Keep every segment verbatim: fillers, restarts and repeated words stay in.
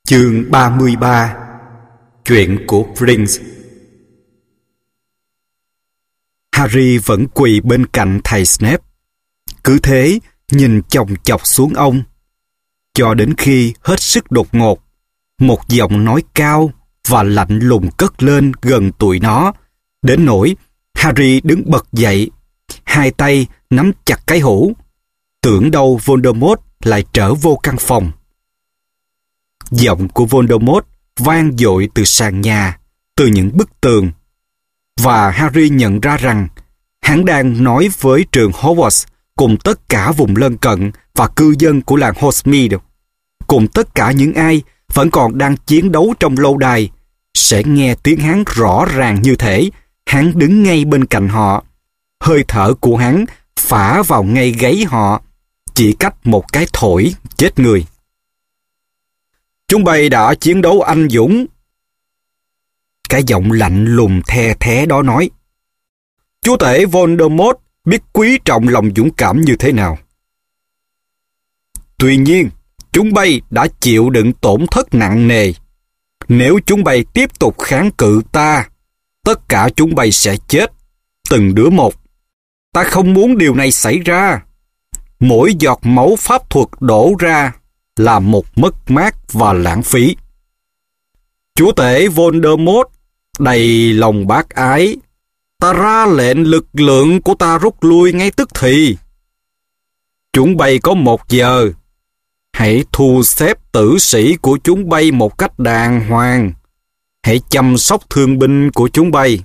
Chương ba mươi ba. Chuyện của Prince. Harry vẫn quỳ bên cạnh thầy Snape, cứ thế nhìn chòng chọc xuống ông, cho đến khi hết sức đột ngột, một giọng nói cao và lạnh lùng cất lên gần tụi nó, đến nỗi Harry đứng bật dậy, hai tay nắm chặt cái hũ, tưởng đâu Voldemort lại trở vô căn phòng. Giọng của Voldemort vang dội từ sàn nhà, từ những bức tường, và Harry nhận ra rằng hắn đang nói với trường Hogwarts cùng tất cả vùng lân cận và cư dân của làng Hogsmeade, cùng tất cả những ai vẫn còn đang chiến đấu trong lâu đài, sẽ nghe tiếng hắn rõ ràng như thể hắn đứng ngay bên cạnh họ. Hơi thở của hắn phả vào ngay gáy họ, chỉ cách một cái thổi chết người. Chúng bay đã chiến đấu anh dũng. Cái giọng lạnh lùng the thé đó nói. Chúa tể Voldemort biết quý trọng lòng dũng cảm như thế nào. Tuy nhiên, chúng bay đã chịu đựng tổn thất nặng nề. Nếu chúng bay tiếp tục kháng cự ta, tất cả chúng bay sẽ chết, từng đứa một. Ta không muốn điều này xảy ra. Mỗi giọt máu pháp thuật đổ ra là một mất mát và lãng phí. Chúa tể Voldemort đầy lòng bác ái, ta ra lệnh lực lượng của ta rút lui ngay tức thì. Chúng bay có một giờ. Hãy thu xếp tử sĩ của chúng bay một cách đàng hoàng. Hãy chăm sóc thương binh của chúng bay.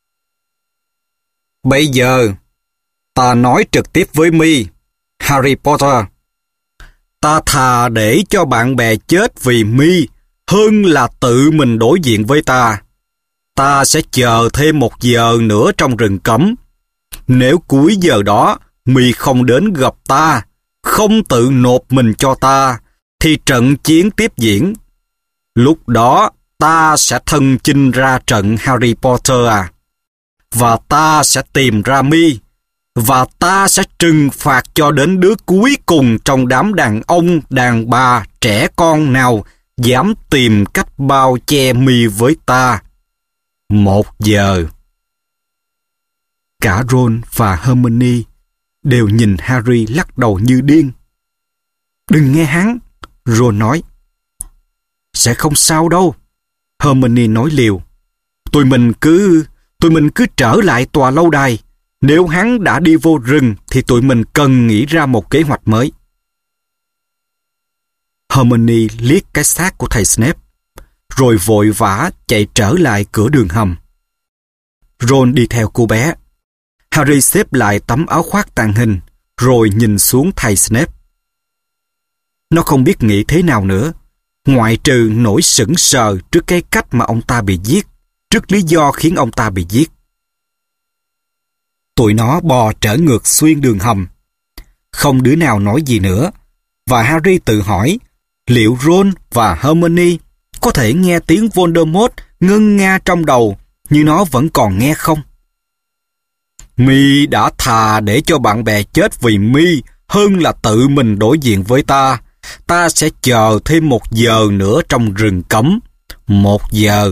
Bây giờ, ta nói trực tiếp với mi, Harry Potter. Ta thà để cho bạn bè chết vì mi hơn là tự mình đối diện với ta. Ta sẽ chờ thêm một giờ nữa trong rừng cấm. Nếu cuối giờ đó mi không đến gặp ta, không tự nộp mình cho ta, thì trận chiến tiếp diễn. Lúc đó ta sẽ thân chinh ra trận, Harry Potter à. Và ta sẽ tìm ra mi, và ta sẽ trừng phạt cho đến đứa cuối cùng trong đám đàn ông, đàn bà, trẻ con nào dám tìm cách bao che mi với ta. Một giờ. Cả Ron và Hermione đều nhìn Harry lắc đầu như điên. Đừng nghe hắn, Ron nói. Sẽ không sao đâu, Hermione nói liều. Tụi mình cứ, tụi mình cứ trở lại tòa lâu đài. Nếu hắn đã đi vô rừng thì tụi mình cần nghĩ ra một kế hoạch mới. Hermione liếc cái xác của thầy Snape, rồi vội vã chạy trở lại cửa đường hầm. Ron đi theo cô bé. Harry xếp lại tấm áo khoác tàng hình, rồi nhìn xuống thầy Snape. Nó không biết nghĩ thế nào nữa, ngoại trừ nỗi sững sờ trước cái cách mà ông ta bị giết, trước lý do khiến ông ta bị giết. Tụi nó bò trở ngược xuyên đường hầm. Không đứa nào nói gì nữa, và Harry tự hỏi liệu Ron và Hermione có thể nghe tiếng Voldemort ngân nga trong đầu như nó vẫn còn nghe không? Mi đã thà để cho bạn bè chết vì mi hơn là tự mình đối diện với ta. Ta sẽ chờ thêm một giờ nữa trong rừng cấm. Một giờ.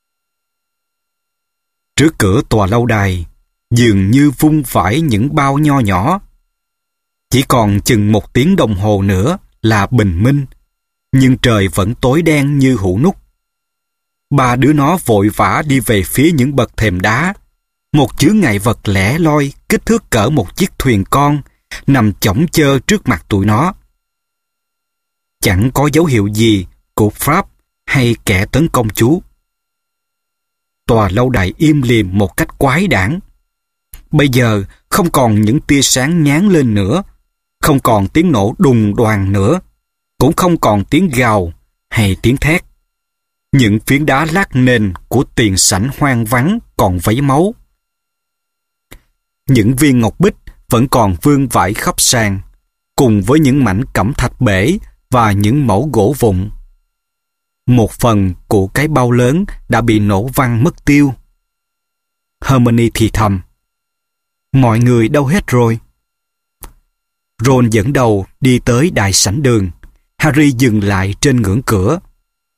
Trước cửa tòa lâu đài dường như vung vãi những bao nho nhỏ. Chỉ còn chừng một tiếng đồng hồ nữa là bình minh, nhưng trời vẫn tối đen như hũ nút. Ba đứa nó vội vã đi về phía những bậc thềm đá. Một chướng ngại vật lẻ loi kích thước cỡ một chiếc thuyền con nằm chõng chơ trước mặt tụi nó. Chẳng có dấu hiệu gì của Pháp hay kẻ tấn công chú. Tòa lâu đài im lìm một cách quái đản. Bây giờ không còn những tia sáng nháng lên nữa, không còn tiếng nổ đùng đoàng nữa, cũng không còn tiếng gào hay tiếng thét. Những phiến đá lát nền của tiền sảnh hoang vắng còn vấy máu. Những viên ngọc bích vẫn còn vương vãi khắp sàn, cùng với những mảnh cẩm thạch bể và những mẩu gỗ vụn. Một phần của cái bao lớn đã bị nổ văng mất tiêu. Hermione thì thầm. Mọi người đâu hết rồi? Ron dẫn đầu đi tới đại sảnh đường. Harry dừng lại trên ngưỡng cửa.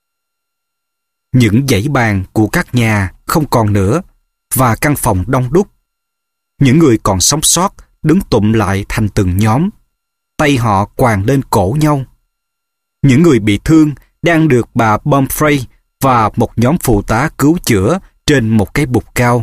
những dãy bàn của các nhà không còn nữa và căn phòng đông đúc. Những người còn sống sót đứng tụm lại thành từng nhóm, tay họ quàng lên cổ nhau. Những người bị thương đang được bà Pumphrey và một nhóm phụ tá cứu chữa trên một cái bục cao.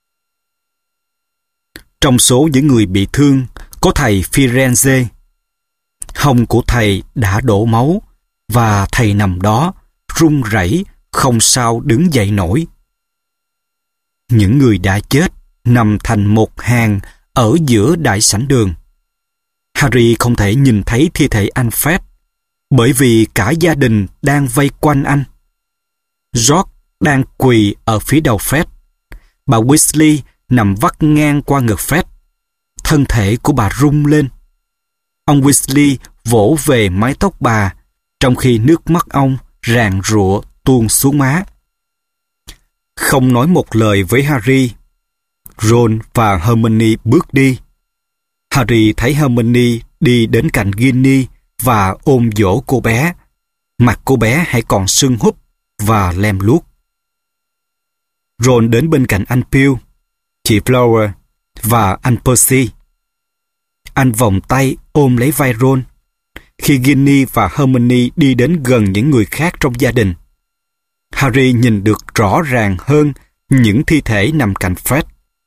Trong số những người bị thương có thầy Firenze. Hông của thầy đã đổ máu và thầy nằm đó run rẩy không sao đứng dậy nổi. Những người đã chết nằm thành một hàng ở giữa đại sảnh đường. Harry không thể nhìn thấy thi thể anh Fred bởi vì cả gia đình đang vây quanh anh. George đang quỳ ở phía đầu Fred. Bà Weasley nằm vắt ngang qua ngực Fred. Thân thể của bà rung lên. Ông Weasley vỗ về mái tóc bà, trong khi nước mắt ông ràn rụa tuôn xuống má. Không nói một lời với Harry, Ron và Hermione bước đi. Harry thấy Hermione đi đến cạnh Ginny và ôm dỗ cô bé. Mặt cô bé hãy còn sưng húp và lem luốc. Ron đến bên cạnh anh Pew, chị Flower và anh Percy. Anh vòng tay ôm lấy vai Ron. Khi Ginny và Hermione đi đến gần những người khác trong gia đình, Harry nhìn được rõ ràng hơn những thi thể nằm cạnh Fred.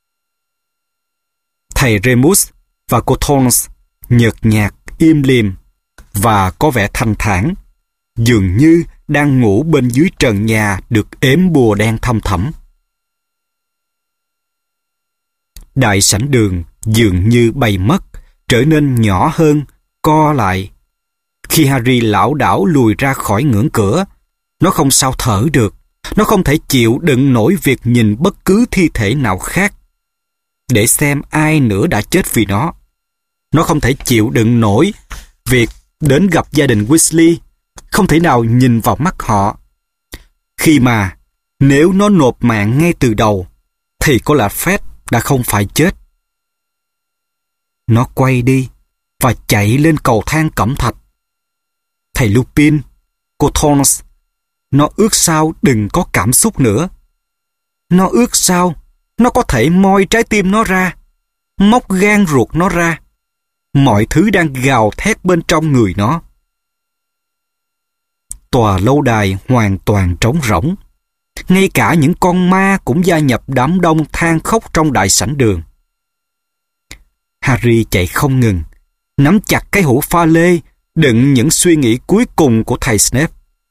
Thầy Remus và cô Tonks nhợt nhạt, im lìm và có vẻ thanh thản, dường như đang ngủ bên dưới trần nhà được ếm bùa đen thâm thẳm. Đại sảnh đường dường như bay mất, trở nên nhỏ hơn, co lại. Khi Harry lảo đảo lùi ra khỏi ngưỡng cửa, nó không sao thở được. Nó không thể chịu đựng nổi việc nhìn bất cứ thi thể nào khác để xem ai nữa đã chết vì nó. Nó không thể chịu đựng nổi việc đến gặp gia đình Weasley, không thể nào nhìn vào mắt họ. Khi mà nếu nó nộp mạng ngay từ đầu, thì có lẽ Fred đã không phải chết. Nó quay đi và chạy lên cầu thang cẩm thạch. Thầy Lupin, cô Tonks, nó ước sao đừng có cảm xúc nữa. Nó ước sao nó có thể moi trái tim nó ra, móc gan ruột nó ra. Mọi thứ đang gào thét bên trong người nó. Tòa lâu đài hoàn toàn trống rỗng. Ngay cả những con ma cũng gia nhập đám đông than khóc trong đại sảnh đường. Harry chạy không ngừng, nắm chặt cái hũ pha lê đựng những suy nghĩ cuối cùng của thầy Snape.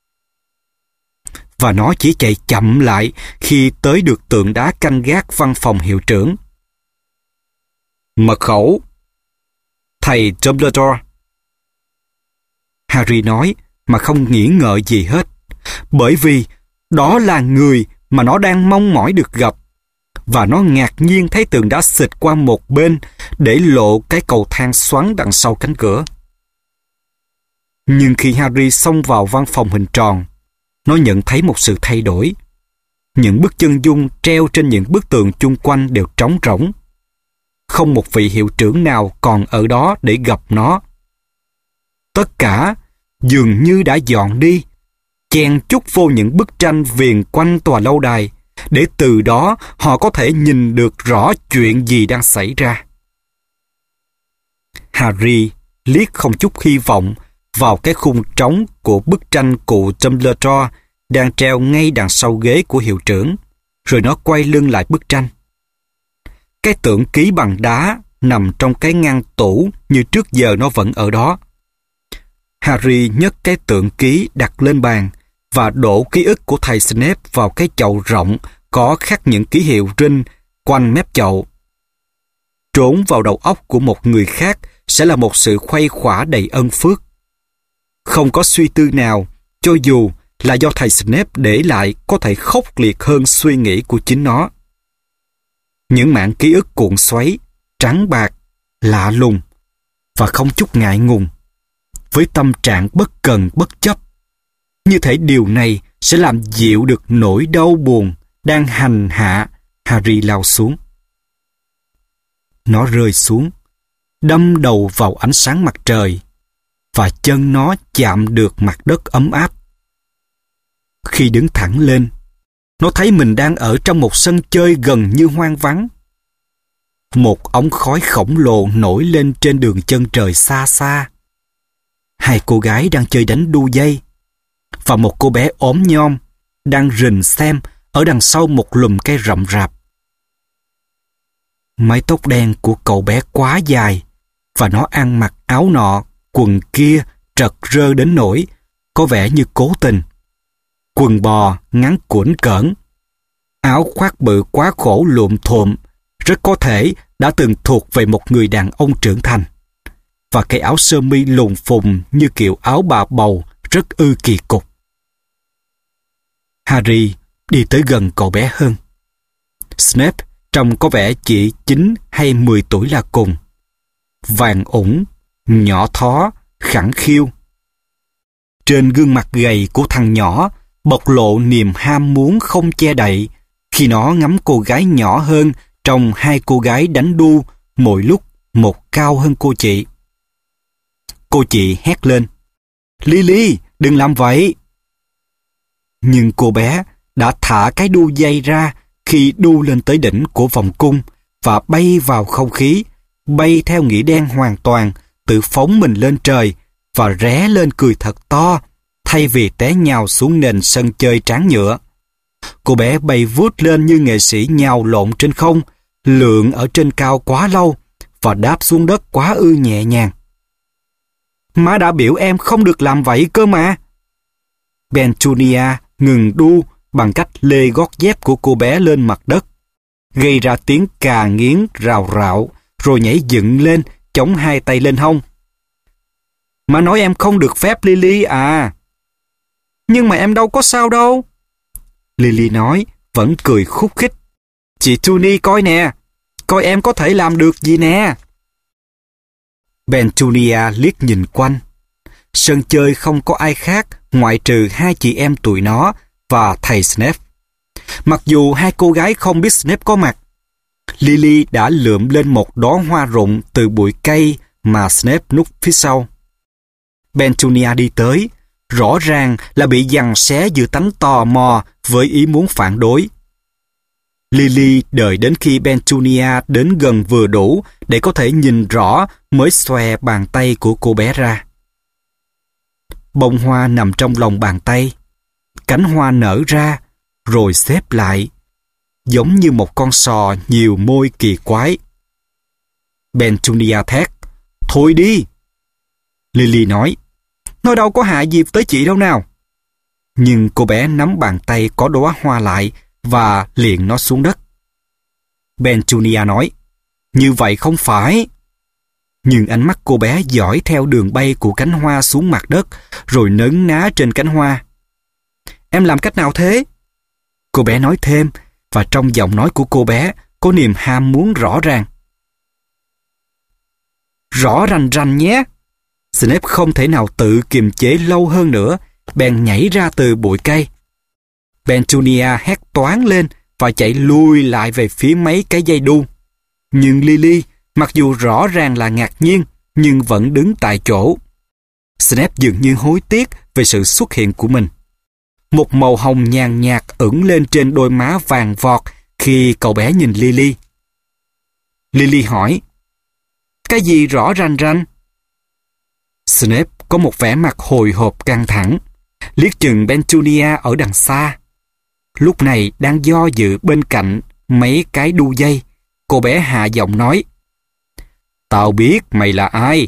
Và nó chỉ chạy chậm lại khi tới được tượng đá canh gác văn phòng hiệu trưởng. Mật khẩu. Thầy Dumbledore. Harry nói mà không nghĩ ngợi gì hết, bởi vì đó là người mà nó đang mong mỏi được gặp, và nó ngạc nhiên thấy tượng đá xịt qua một bên để lộ cái cầu thang xoắn đằng sau cánh cửa. Nhưng khi Harry xông vào văn phòng hình tròn, nó nhận thấy một sự thay đổi. Những bức chân dung treo trên những bức tường chung quanh đều trống rỗng. Không một vị hiệu trưởng nào còn ở đó để gặp nó. Tất cả dường như đã dọn đi, chen chúc vô những bức tranh viền quanh tòa lâu đài, để từ đó họ có thể nhìn được rõ chuyện gì đang xảy ra. Harry liếc không chút hy vọng vào cái khung trống của bức tranh cụ Dumbledore đang treo ngay đằng sau ghế của hiệu trưởng, rồi nó quay lưng lại bức tranh. Cái tượng ký bằng đá nằm trong cái ngăn tủ như trước giờ nó vẫn ở đó. Harry nhấc cái tượng ký đặt lên bàn và đổ ký ức của thầy Snape vào cái chậu rộng có khắc những ký hiệu rinh quanh mép chậu. Trốn vào đầu óc của một người khác sẽ là một sự khuây khỏa đầy ân phước. Không có suy tư nào, cho dù là do thầy Snape để lại, có thể khốc liệt hơn suy nghĩ của chính nó. Những mảng ký ức cuộn xoáy, trắng bạc, lạ lùng và không chút ngại ngùng, với tâm trạng bất cần bất chấp. Như thể điều này sẽ làm dịu được nỗi đau buồn đang hành hạ Harry lao xuống. Nó rơi xuống, đâm đầu vào ánh sáng mặt trời, và chân nó chạm được mặt đất ấm áp. Khi đứng thẳng lên, nó thấy mình đang ở trong một sân chơi gần như hoang vắng. Một ống khói khổng lồ nổi lên trên đường chân trời xa xa. Hai cô gái đang chơi đánh đu dây, và một cô bé ốm nhom đang rình xem ở đằng sau một lùm cây rậm rạp. Mái tóc đen của cậu bé quá dài, và nó ăn mặc áo nọ, quần kia trật rơ đến nỗi có vẻ như cố tình. Quần bò ngắn cuỗn cỡn, áo khoác bự quá khổ lụm thuộm, rất có thể đã từng thuộc về một người đàn ông trưởng thành. Và cái áo sơ mi lùng phùng như kiểu áo bà bầu rất ư kỳ cục. Harry đi tới gần cậu bé hơn. Snape trông có vẻ chỉ chín hay mười tuổi là cùng. Vàng ủng, nhỏ thó, khẳng khiu. Trên gương mặt gầy của thằng nhỏ bộc lộ niềm ham muốn không che đậy khi nó ngắm cô gái nhỏ hơn trong hai cô gái đánh đu, mỗi lúc một cao hơn cô chị. Cô chị hét lên: "Lily, đừng làm vậy!" Nhưng cô bé đã thả cái đu dây ra khi đu lên tới đỉnh của vòng cung và bay vào không khí, bay theo nghĩa đen hoàn toàn, tự phóng mình lên trời và ré lên cười thật to, thay vì té nhào xuống nền sân chơi tráng nhựa. Cô bé bay vút lên như nghệ sĩ nhào lộn trên không, lượn ở trên cao quá lâu và đáp xuống đất quá ư nhẹ nhàng. "Má đã biểu em không được làm vậy cơ mà." Petunia ngừng đu bằng cách lê gót dép của cô bé lên mặt đất, gây ra tiếng cà nghiến rào rạo, rồi nhảy dựng lên, chống hai tay lên hông. "Má nói em không được phép, Lily à." "Nhưng mà em đâu có sao đâu." Lily nói, vẫn cười khúc khích. "Chị Tuny coi nè, coi em có thể làm được gì nè." Petunia liếc nhìn quanh. Sân chơi không có ai khác ngoại trừ hai chị em tụi nó và thầy Snape. Mặc dù hai cô gái không biết Snape có mặt, Lily đã lượm lên một đóa hoa rụng từ bụi cây mà Snape núp phía sau. Petunia đi tới, rõ ràng là bị giằng xé giữa tánh tò mò với ý muốn phản đối. Lily đợi đến khi Petunia đến gần vừa đủ để có thể nhìn rõ mới xòe bàn tay của cô bé ra. Bông hoa nằm trong lòng bàn tay. Cánh hoa nở ra, rồi xếp lại, giống như một con sò nhiều môi kỳ quái. Petunia thét: "Thôi đi!" Lily nói: "Nó đâu có hại gì tới chị đâu nào." Nhưng cô bé nắm bàn tay có đóa hoa lại và liền nó xuống đất. Petunia nói: "Như vậy không phải." Nhưng ánh mắt cô bé dõi theo đường bay của cánh hoa xuống mặt đất, rồi nấn ná trên cánh hoa. "Em làm cách nào thế?" Cô bé nói thêm, và trong giọng nói của cô bé có niềm ham muốn rõ ràng. "Rõ rành rành nhé." Snape không thể nào tự kiềm chế lâu hơn nữa, bèn nhảy ra từ bụi cây. Petunia hét toáng lên và chạy lui lại về phía mấy cái dây đu. Nhưng Lily, mặc dù rõ ràng là ngạc nhiên, nhưng vẫn đứng tại chỗ. Snape dường như hối tiếc về sự xuất hiện của mình. Một màu hồng nhàn nhạt ửng lên trên đôi má vàng vọt khi cậu bé nhìn Lily. Lily hỏi: "Cái gì rõ rành rành?" Snape có một vẻ mặt hồi hộp căng thẳng, liếc chừng Petunia ở đằng xa. Lúc này đang do dự bên cạnh mấy cái đu dây, cô bé hạ giọng nói: "Tao biết mày là ai."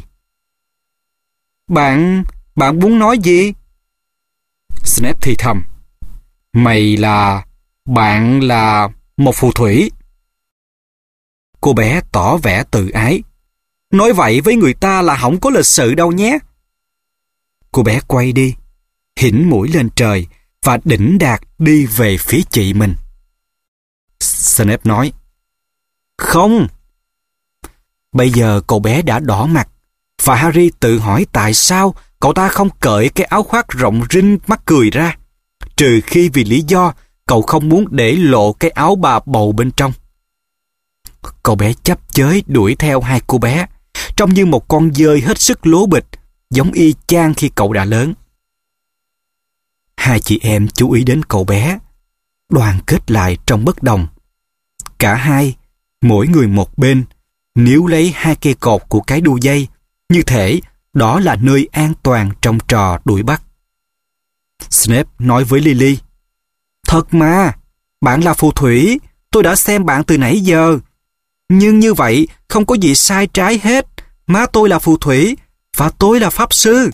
Bạn, bạn muốn nói gì?" Snape thì thầm: "Mày là... bạn là một phù thủy." Cô bé tỏ vẻ tự ái: "Nói vậy với người ta là không có lịch sự đâu nhé." Cô bé quay đi, hỉnh mũi lên trời và đỉnh đạt đi về phía chị mình. Snape nói: "Không." Bây giờ cậu bé đã đỏ mặt, và Harry tự hỏi tại sao cậu ta không cởi cái áo khoác rộng rinh mắc cười ra, trừ khi vì lý do cậu không muốn để lộ cái áo bà bầu bên trong. Cậu bé chấp chới đuổi theo hai cô bé, trông như một con dơi hết sức lố bịch, giống y chang khi cậu đã lớn. Hai chị em chú ý đến cậu bé, đoàn kết lại trong bất đồng. Cả hai, mỗi người một bên, níu lấy hai cây cột của cái đu dây, như thể đó là nơi an toàn trong trò đuổi bắt. Snape nói với Lily, thật mà, bạn là phù thủy, tôi đã xem bạn từ nãy giờ. Nhưng như vậy không có gì sai trái hết, má tôi là phù thủy và tôi là pháp sư.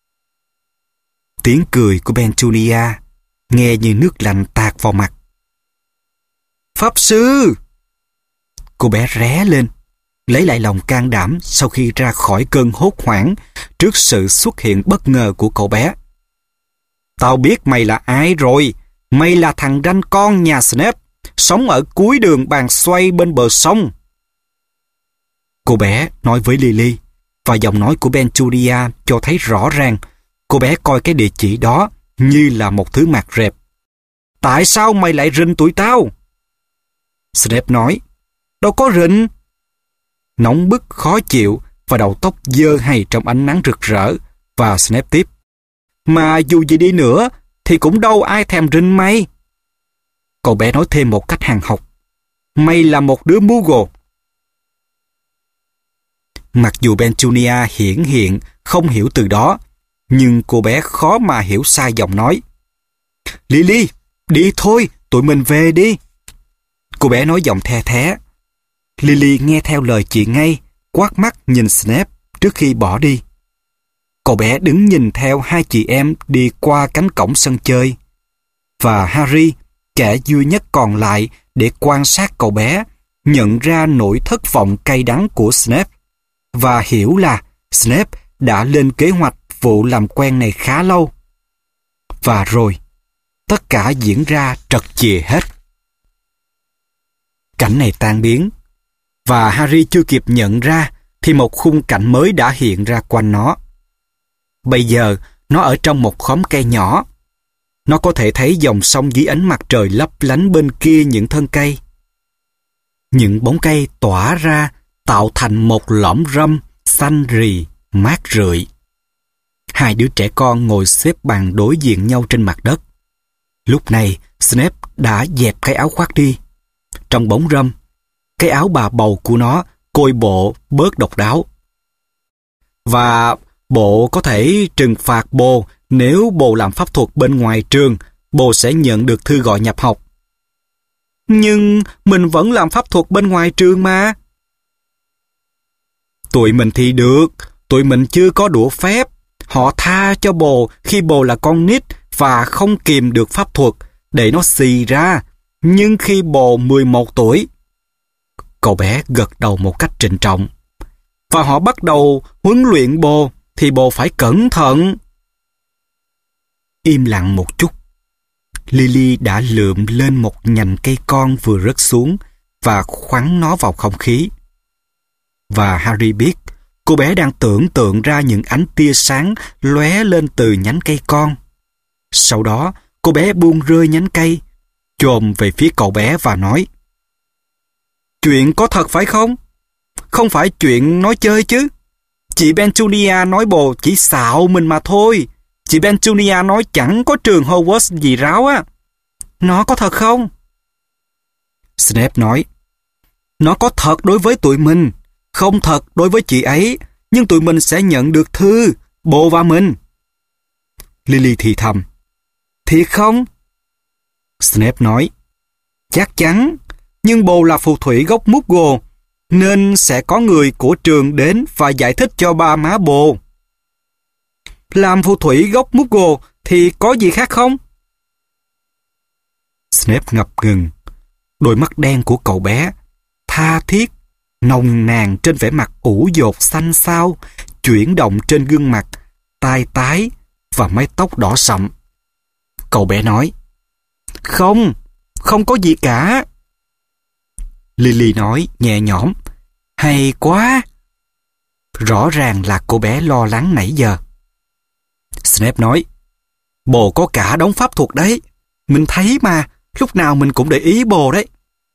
Tiếng cười của Petunia nghe như nước lạnh tạt vào mặt. Pháp sư! Cô bé ré lên, lấy lại lòng can đảm sau khi ra khỏi cơn hốt hoảng trước sự xuất hiện bất ngờ của cậu bé. Tao biết mày là ai rồi. Mày là thằng ranh con nhà Snape, sống ở cuối đường bàn xoay bên bờ sông. Cô bé nói với Lily, và giọng nói của Petunia cho thấy rõ ràng cô bé coi cái địa chỉ đó như là một thứ mạt rệp. Tại sao mày lại rình tụi tao? Snape nói, đâu có rình. Nóng bức, khó chịu và đầu tóc dơ hay trong ánh nắng rực rỡ, và Snape tiếp. Mà dù gì đi nữa thì cũng đâu ai thèm rình mày. Cậu bé nói thêm một cách hàn học. Mày là một đứa Muggle. Mặc dù Petunia hiển hiện không hiểu từ đó, nhưng cô bé khó mà hiểu sai giọng nói. Lily, đi thôi, tụi mình về đi. Cô bé nói giọng the thé. Lily nghe theo lời chị ngay, quát mắt nhìn Snape trước khi bỏ đi. Cậu bé đứng nhìn theo hai chị em đi qua cánh cổng sân chơi. Và Harry, kẻ duy nhất còn lại để quan sát cậu bé, nhận ra nỗi thất vọng cay đắng của Snape và hiểu là Snape đã lên kế hoạch vụ làm quen này khá lâu. Và rồi, tất cả diễn ra trật chìa hết. Cảnh này tan biến, và Harry chưa kịp nhận ra thì một khung cảnh mới đã hiện ra quanh nó. Bây giờ, nó ở trong một khóm cây nhỏ. Nó có thể thấy dòng sông dưới ánh mặt trời lấp lánh bên kia những thân cây. Những bóng cây tỏa ra tạo thành một lõm râm xanh rì, mát rượi. Hai đứa trẻ con ngồi xếp bằng đối diện nhau trên mặt đất. Lúc này, Snape đã dẹp cái áo khoác đi. Trong bóng râm, cái áo bà bầu của nó coi bộ bớt độc đáo. Và bộ có thể trừng phạt bồ nếu bồ làm pháp thuật bên ngoài trường, bồ sẽ nhận được thư gọi nhập học. Nhưng mình vẫn làm pháp thuật bên ngoài trường mà. Tụi mình thì được, tụi mình chưa có đũa phép. Họ tha cho bồ khi bồ là con nít và không kìm được pháp thuật để nó xì ra. Nhưng khi bồ mười một tuổi, cậu bé gật đầu một cách trịnh trọng, và họ bắt đầu huấn luyện bồ thì bồ phải cẩn thận. Im lặng một chút. Lily đã lượm lên một nhành cây con vừa rớt xuống và khoắn nó vào không khí. Và Harry biết cô bé đang tưởng tượng ra những ánh tia sáng lóe lên từ nhánh cây con. Sau đó, cô bé buông rơi nhánh cây, chồm về phía cậu bé và nói: Chuyện có thật phải không? Không phải chuyện nói chơi chứ. Chị Petunia nói bồ chỉ xạo mình mà thôi. Chị Petunia nói chẳng có trường Hogwarts gì ráo á. Nó có thật không? Snape nói: Nó có thật đối với tụi mình, không thật đối với chị ấy, nhưng tụi mình sẽ nhận được thư, bồ và mình. Lily thì thầm: Thiệt không? Snape nói: Chắc chắn, nhưng bồ là phù thủy gốc Muggle, nên sẽ có người của trường đến và giải thích cho ba má bồ. Làm phù thủy gốc Muggle thì có gì khác không? Snape ngập ngừng. Đôi mắt đen của cậu bé, tha thiết, nồng nàn trên vẻ mặt ủ dột xanh xao, chuyển động trên gương mặt, tai tái và mái tóc đỏ sậm. Cậu bé nói: Không, không có gì cả. Lily nói nhẹ nhõm: Hay quá. Rõ ràng là cô bé lo lắng nãy giờ. Snape nói: Bồ có cả đống pháp thuật đấy. Mình thấy mà, lúc nào mình cũng để ý bồ đấy.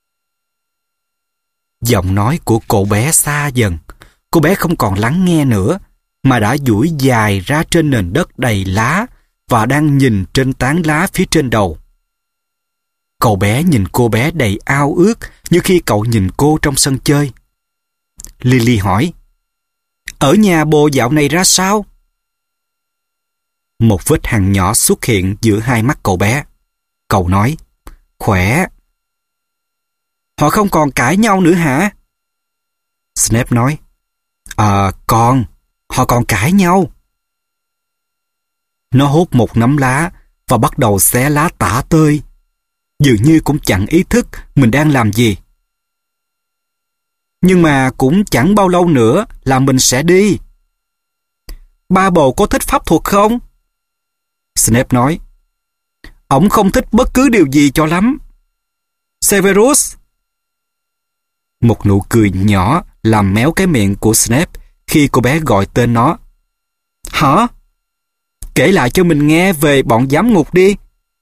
Giọng nói của cậu bé xa dần. Cô bé không còn lắng nghe nữa, mà đã duỗi dài ra trên nền đất đầy lá và đang nhìn trên tán lá phía trên đầu. Cậu bé nhìn cô bé đầy ao ước như khi cậu nhìn cô trong sân chơi. Lily hỏi, ở nhà bồ dạo này ra sao? Một vết hằn nhỏ xuất hiện giữa hai mắt cậu bé. Cậu nói, khỏe. Họ không còn cãi nhau nữa hả? Snape nói, Ờ, còn, họ còn cãi nhau. Nó hút một nắm lá và bắt đầu xé lá tả tơi. Dường như cũng chẳng ý thức mình đang làm gì. Nhưng mà cũng chẳng bao lâu nữa là mình sẽ đi. Ba bồ có thích pháp thuật không? Snape nói, ổng không thích bất cứ điều gì cho lắm. Severus. Một nụ cười nhỏ làm méo cái miệng của Snape khi cô bé gọi tên nó. Hả? Kể lại cho mình nghe về bọn giám ngục đi.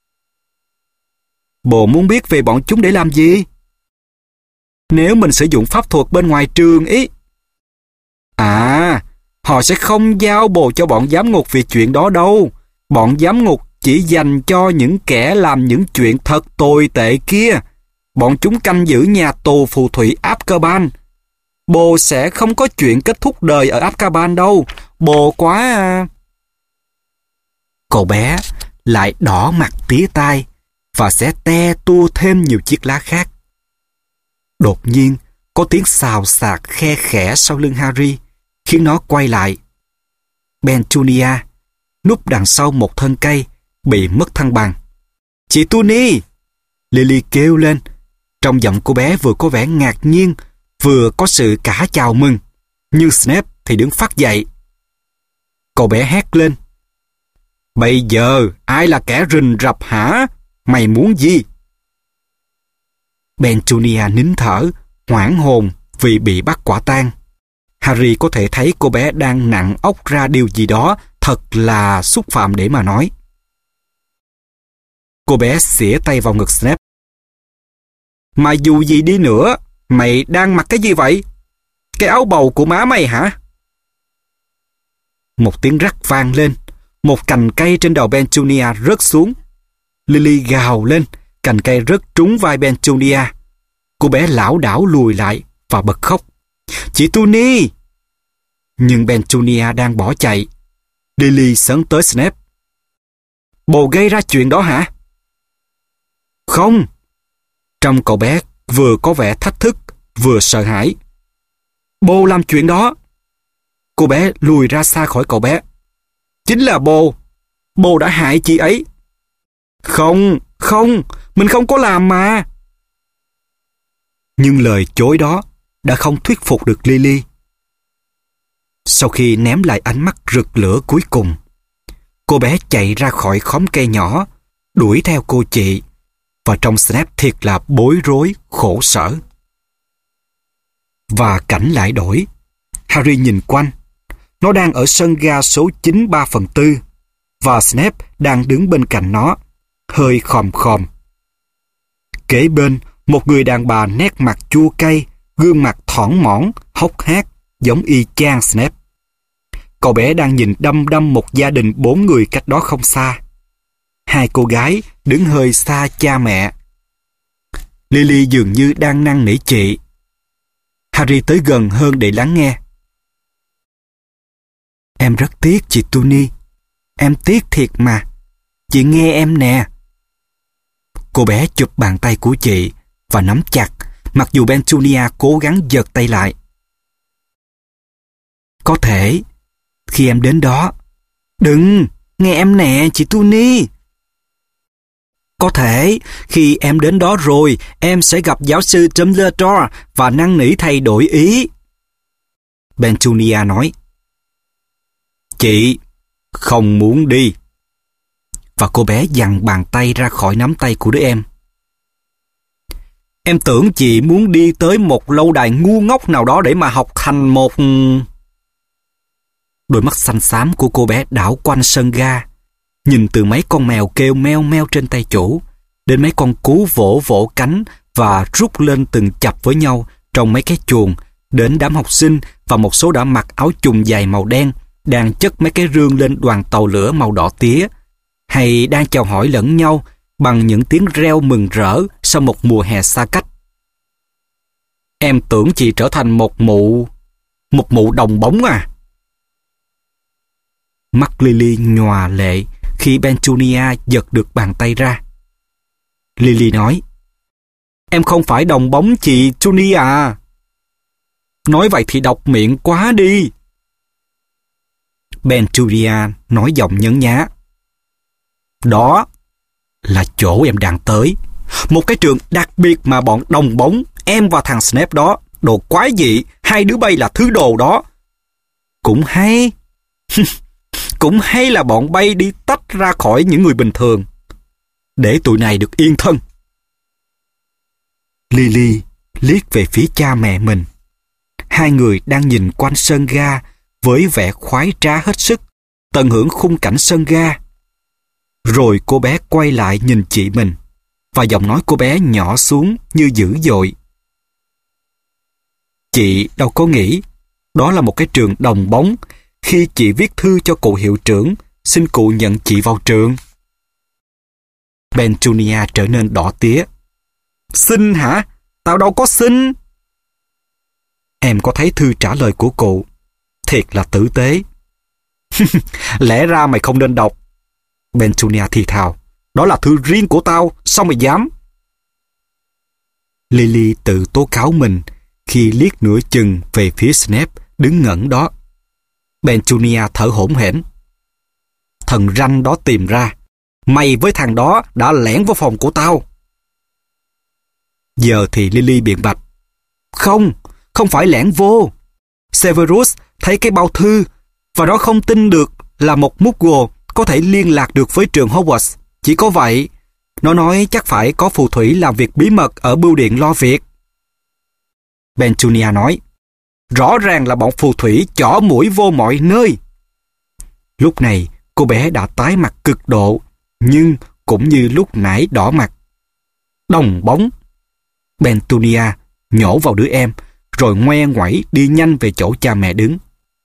Bồ muốn biết về bọn chúng để làm gì? Nếu mình sử dụng pháp thuật bên ngoài trường ý. À, họ sẽ không giao bồ cho bọn giám ngục vì chuyện đó đâu. Bọn giám ngục chỉ dành cho những kẻ làm những chuyện thật tồi tệ kia. Bọn chúng canh giữ nhà tù phù thủy Azkaban. Bồ sẽ không có chuyện kết thúc đời ở Azkaban đâu. Bồ quá à. Cậu bé lại đỏ mặt tía tai và sẽ te tua thêm nhiều chiếc lá khác. Đột nhiên, có tiếng xào xạc khe khẽ sau lưng Harry, khiến nó quay lại. Petunia, núp đằng sau một thân cây, bị mất thăng bằng. Chị Tuni! Lily kêu lên. Trong giọng cô bé vừa có vẻ ngạc nhiên, vừa có sự cả chào mừng. Nhưng Snape thì đứng phắt dậy. Cậu bé hét lên. Bây giờ, ai là kẻ rình rập hả? Mày muốn gì? Petunia nín thở, hoảng hồn vì bị bắt quả tang. Harry có thể thấy cô bé đang nặn óc ra điều gì đó thật là xúc phạm để mà nói. Cô bé xỉa tay vào ngực Snape. Mà dù gì đi nữa, mày đang mặc cái gì vậy? Cái áo bầu của má mày hả? Một tiếng rắc vang lên. Một cành cây trên đầu Petunia rớt xuống. Lily gào lên, cành cây rớt trúng vai Petunia. Cô bé lảo đảo lùi lại và bật khóc. Chị Tuni! Nhưng Petunia đang bỏ chạy. Lily sấn tới Snape. Bồ gây ra chuyện đó hả? Không! Trong cậu bé vừa có vẻ thách thức, vừa sợ hãi. Bồ làm chuyện đó. Cô bé lùi ra xa khỏi cậu bé. Chính là bồ. Bồ đã hại chị ấy. Không, không, mình không có làm mà. Nhưng lời chối đó đã không thuyết phục được Lily. Sau khi ném lại ánh mắt rực lửa cuối cùng, cô bé chạy ra khỏi khóm cây nhỏ, đuổi theo cô chị, và trông Snape thiệt là bối rối, khổ sở. Và cảnh lại đổi. Harry nhìn quanh. Nó đang ở sân ga số chín ba phần tư, và Snape đang đứng bên cạnh nó, hơi khòm khòm. Kế bên, một người đàn bà nét mặt chua cay, gương mặt thỏn mỏn, hốc hác, giống y chang Snape. Cậu bé đang nhìn đăm đăm một gia đình bốn người cách đó không xa. Hai cô gái đứng hơi xa cha mẹ. Lily dường như đang năn nỉ chị. Harry tới gần hơn để lắng nghe. Em rất tiếc chị Tuni. Em tiếc thiệt mà. Chị nghe em nè. Cô bé chụp bàn tay của chị và nắm chặt, mặc dù Petunia cố gắng giật tay lại. Có thể, khi em đến đó... Đừng, nghe em nè, chị Tuni. Có thể, khi em đến đó rồi, em sẽ gặp giáo sư Dumbledore và năn nỉ thầy đổi ý. Petunia nói. Chị không muốn đi. Và cô bé giằng bàn tay ra khỏi nắm tay của đứa em. Em tưởng chị muốn đi tới một lâu đài ngu ngốc nào đó để mà học thành một... Đôi mắt xanh xám của cô bé đảo quanh sân ga, nhìn từ mấy con mèo kêu meo meo trên tay chủ, đến mấy con cú vỗ vỗ cánh và rút lên từng chập với nhau trong mấy cái chuồng, đến đám học sinh và một số đã mặc áo chùng dày màu đen, đang chất mấy cái rương lên đoàn tàu lửa màu đỏ tía, hay đang chào hỏi lẫn nhau bằng những tiếng reo mừng rỡ sau một mùa hè xa cách. Em tưởng chị trở thành một mụ... một mụ đồng bóng à? Mắt Lily nhòa lệ khi Petunia giật được bàn tay ra. Lily nói, em không phải đồng bóng chị Junie à? Nói vậy thì độc miệng quá đi. Petunia nói giọng nhấn nhá. Đó là chỗ em đang tới. Một cái trường đặc biệt mà bọn đồng bóng, em và thằng Snape đó, đồ quái dị, hai đứa bay là thứ đồ đó. Cũng hay. Cũng hay là bọn bay đi tách ra khỏi những người bình thường, để tụi này được yên thân. Lily liếc về phía cha mẹ mình. Hai người đang nhìn quanh sân ga với vẻ khoái trá hết sức, tận hưởng khung cảnh sân ga. Rồi cô bé quay lại nhìn chị mình, và giọng nói cô bé nhỏ xuống như dữ dội. Chị đâu có nghĩ đó là một cái trường đồng bóng khi chị viết thư cho cụ hiệu trưởng xin cụ nhận chị vào trường. Petunia trở nên đỏ tía. Xin hả? Tao đâu có xin. Em có thấy thư trả lời của cụ? Thiệt là tử tế. Lẽ ra mày không nên đọc. Petunia thì thào. Đó là thư riêng của tao, sao mày dám? Lily tự tố cáo mình khi liếc nửa chừng về phía Snape đứng ngẩn đó. Petunia thở hổn hển. Thần ranh đó tìm ra. Mày với thằng đó đã lẻn vào phòng của tao. Giờ thì Lily biện bạch. Không, không phải lẻn vô. Severus thấy cái bao thư và nó không tin được là một Muggle có thể liên lạc được với trường Hogwarts. Chỉ có vậy. Nó nói chắc phải có phù thủy làm việc bí mật ở bưu điện lo việc. Petunia nói. Rõ ràng là bọn phù thủy chỏ mũi vô mọi nơi. Lúc này cô bé đã tái mặt cực độ, nhưng cũng như lúc nãy đỏ mặt. Đồng bóng. Petunia nhổ vào đứa em, rồi ngoe ngoẩy đi nhanh về chỗ cha mẹ đứng.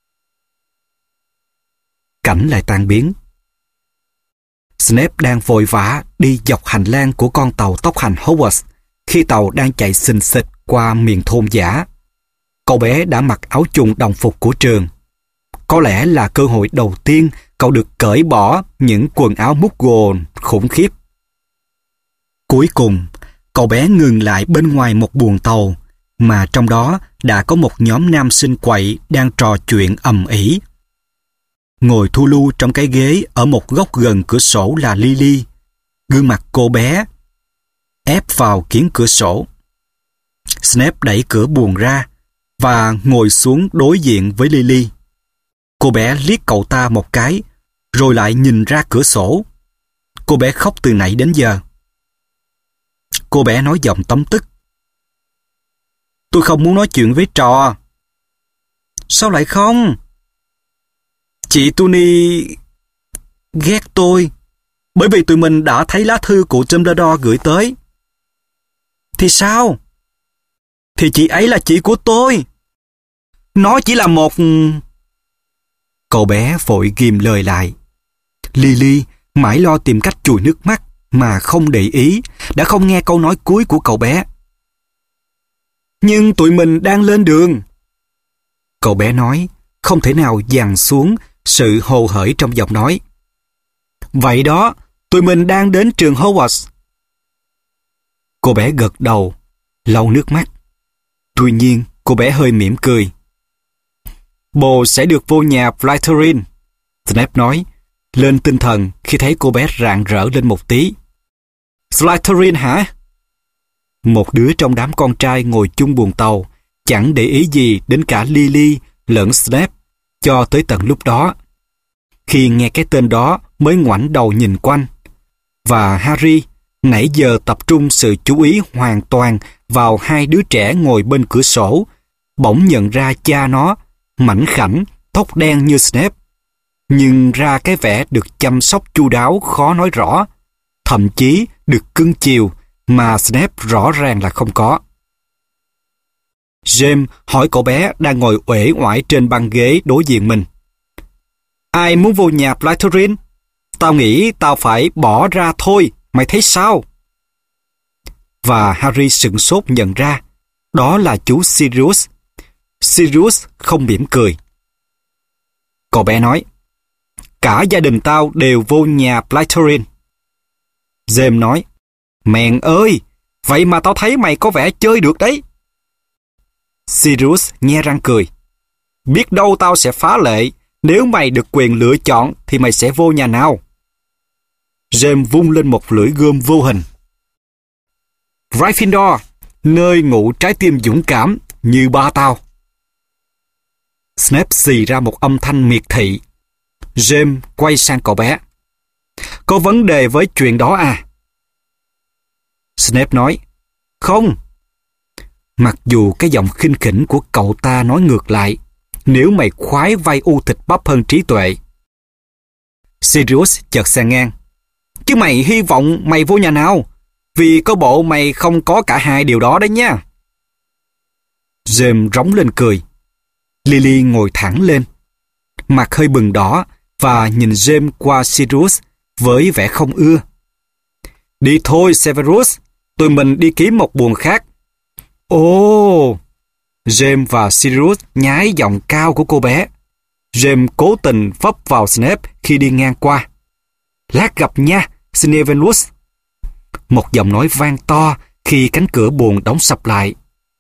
Cảnh lại tan biến. Snape đang vội vã đi dọc hành lang của con tàu tốc hành Hogwarts khi tàu đang chạy xình xịch qua miền thôn giả. Cậu bé đã mặc áo chùng đồng phục của trường. Có lẽ là cơ hội đầu tiên cậu được cởi bỏ những quần áo Muggle khủng khiếp. Cuối cùng, cậu bé ngừng lại bên ngoài một buồng tàu, mà trong đó đã có một nhóm nam sinh quậy đang trò chuyện ầm ĩ. Ngồi thu lu trong cái ghế ở một góc gần cửa sổ là Lily, gương mặt cô bé ép vào kiếng cửa sổ. Snape đẩy cửa buồng ra và ngồi xuống đối diện với Lily. Cô bé liếc cậu ta một cái, rồi lại nhìn ra cửa sổ. Cô bé khóc từ nãy đến giờ. Cô bé nói giọng tấm tức. Tôi không muốn nói chuyện với trò. Sao lại không? Chị Tony ghét tôi bởi vì tụi mình đã thấy lá thư của Dumbledore gửi tới. Thì sao? Thì chị ấy là chị của tôi. Nó chỉ là một... Cậu bé vội ghim lời lại. Lily mãi lo tìm cách chùi nước mắt mà không để ý, đã không nghe câu nói cuối của cậu bé. Nhưng tụi mình đang lên đường. Cậu bé nói, không thể nào dằn xuống sự hồ hởi trong giọng nói. Vậy đó, tụi mình đang đến trường Hogwarts. Cô bé gật đầu, lau nước mắt. Tuy nhiên, cô bé hơi mỉm cười. Bồ sẽ được vô nhà Slytherin, Snape nói, lên tinh thần khi thấy cô bé rạng rỡ lên một tí. Slytherin hả? Một đứa trong đám con trai ngồi chung buồng tàu chẳng để ý gì đến cả Lily lẫn Snape cho tới tận lúc đó. Khi nghe cái tên đó mới ngoảnh đầu nhìn quanh. Và Harry nãy giờ tập trung sự chú ý hoàn toàn vào hai đứa trẻ ngồi bên cửa sổ, bỗng nhận ra cha nó, mảnh khảnh, tóc đen như Snape, nhưng ra cái vẻ được chăm sóc chu đáo khó nói rõ, thậm chí được cưng chiều mà Snape rõ ràng là không có. James hỏi cậu bé đang ngồi uể oải trên băng ghế đối diện mình. Ai muốn vô nhà Slytherin? Tao nghĩ tao phải bỏ ra thôi, mày thấy sao? Và Harry sửng sốt nhận ra, đó là chú Sirius. Sirius không mỉm cười. Cậu bé nói, cả gia đình tao đều vô nhà Slytherin. James nói, mèn ơi, vậy mà tao thấy mày có vẻ chơi được đấy. Sirius nhe răng cười. Biết đâu tao sẽ phá lệ, nếu mày được quyền lựa chọn thì mày sẽ vô nhà nào? James vung lên một lưỡi gươm vô hình. Gryffindor, nơi ngụ trái tim dũng cảm như ba tao. Snape xì ra một âm thanh miệt thị. James quay sang cậu bé. Có vấn đề với chuyện đó à? Snape nói, không. Mặc dù cái giọng khinh khỉnh của cậu ta nói ngược lại, nếu mày khoái vai u thịt bắp hơn trí tuệ. Sirius chợt xen ngang. Chứ mày hy vọng mày vô nhà nào? Vì có bộ mày không có cả hai điều đó đấy nha. James rống lên cười. Lily ngồi thẳng lên, mặt hơi bừng đỏ và nhìn James qua Sirius với vẻ không ưa. Đi thôi Severus, tụi mình đi kiếm một buồng khác. Ồ! James và Sirius nhái giọng cao của cô bé. James cố tình vấp vào Snape khi đi ngang qua. Lát gặp nha, Severus. Một giọng nói vang to khi cánh cửa buồng đóng sập lại.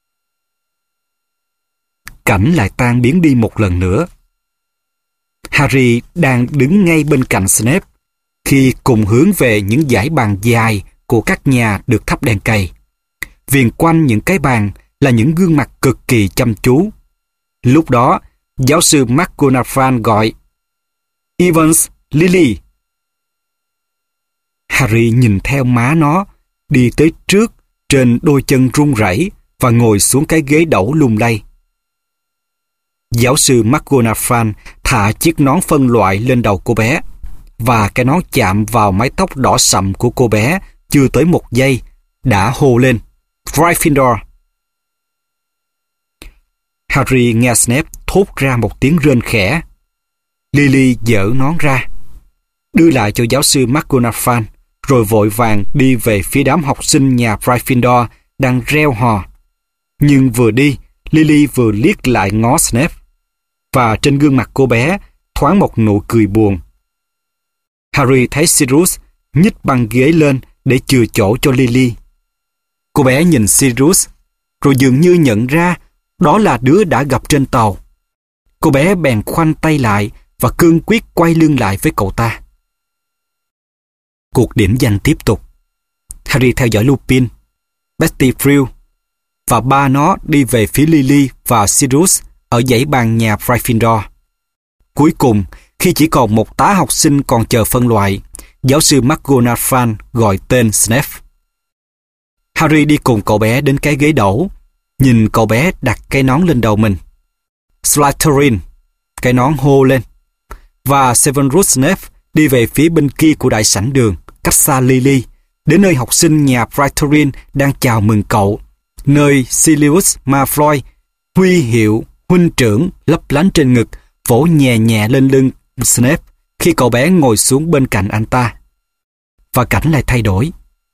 Cảnh lại tan biến đi một lần nữa. Harry đang đứng ngay bên cạnh Snape khi cùng hướng về những dãy bàn dài của các nhà được thắp đèn cầy. Viền quanh những cái bàn là những gương mặt cực kỳ chăm chú. Lúc đó, giáo sư McGonagall gọi Evans, Lily. Harry nhìn theo má nó, đi tới trước trên đôi chân run rẩy và ngồi xuống cái ghế đẩu lung lay. Giáo sư McGonagall thả chiếc nón phân loại lên đầu cô bé, và cái nón chạm vào mái tóc đỏ sậm của cô bé chưa tới một giây, đã hô lên Gryffindor. Harry nghe Snape thốt ra một tiếng rên khẽ. Lily giở nón ra, đưa lại cho giáo sư McGonagall, rồi vội vàng đi về phía đám học sinh nhà Gryffindor đang reo hò. Nhưng vừa đi, Lily vừa liếc lại ngó Snape, và trên gương mặt cô bé thoáng một nụ cười buồn. Harry thấy Sirius nhích băng ghế lên để chừa chỗ cho Lily. Cô bé nhìn Sirius, rồi dường như nhận ra đó là đứa đã gặp trên tàu. Cô bé bèn khoanh tay lại và cương quyết quay lưng lại với cậu ta. Cuộc điểm danh tiếp tục. Harry theo dõi Lupin, Pettigrew và ba nó đi về phía Lily và Sirius ở dãy bàn nhà Gryffindor. Cuối cùng, khi chỉ còn một tá học sinh còn chờ phân loại, giáo sư McGonagall gọi tên Snape. Harry đi cùng cậu bé đến cái ghế đẩu, nhìn cậu bé đặt cái nón lên đầu mình. Slytherin, cái nón hô lên. Và Severus Snape đi về phía bên kia của đại sảnh đường, cách xa Lily, đến nơi học sinh nhà Slytherin đang chào mừng cậu, nơi Sirius Malfoy, huy hiệu huynh trưởng lấp lánh trên ngực, vỗ nhẹ nhẹ lên lưng Snape khi cậu bé ngồi xuống bên cạnh anh ta. Và cảnh lại thay đổi.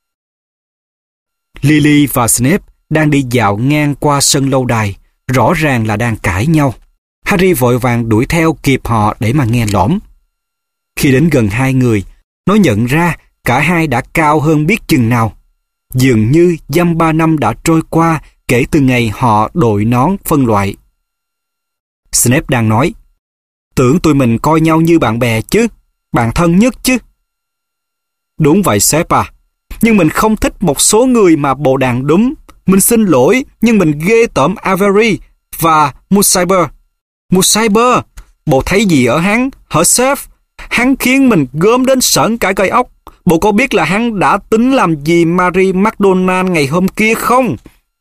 Lily và Snape đang đi dạo ngang qua sân lâu đài, rõ ràng là đang cãi nhau. Harry vội vàng đuổi theo kịp họ để mà nghe lỏm. Khi đến gần hai người, nó nhận ra cả hai đã cao hơn biết chừng nào. Dường như dăm ba năm đã trôi qua kể từ ngày họ đội nón phân loại. Snape đang nói, tưởng tụi mình coi nhau như bạn bè chứ, bạn thân nhất chứ. Đúng vậy sếp à, nhưng mình không thích một số người mà bồ đàn đúng. Mình xin lỗi, nhưng mình ghê tởm Avery và Musaber. Musaber, bộ thấy gì ở hắn, hả sếp? Hắn khiến mình gớm đến sởn cả gai ốc. Bộ có biết là hắn đã tính làm gì Mary McDonald ngày hôm kia không?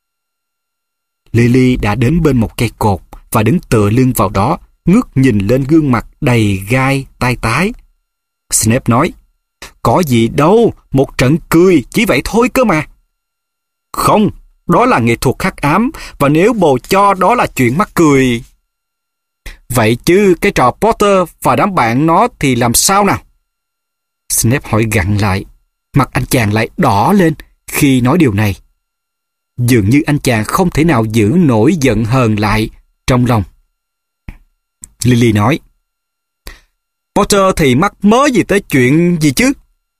Lily đã đến bên một cây cột và đứng tựa lưng vào đó, ngước nhìn lên gương mặt đầy gai tai tái. Snape nói, có gì đâu, một trận cười, chỉ vậy thôi cơ mà. Không, đó là nghệ thuật hắc ám, và nếu bồ cho đó là chuyện mắc cười. Vậy chứ cái trò Potter và đám bạn nó thì làm sao nào? Snape hỏi gặng lại. Mặt anh chàng lại đỏ lên khi nói điều này. Dường như anh chàng không thể nào giữ nổi giận hờn lại trong lòng. Lily nói, Potter thì mắc mớ gì tới chuyện gì chứ?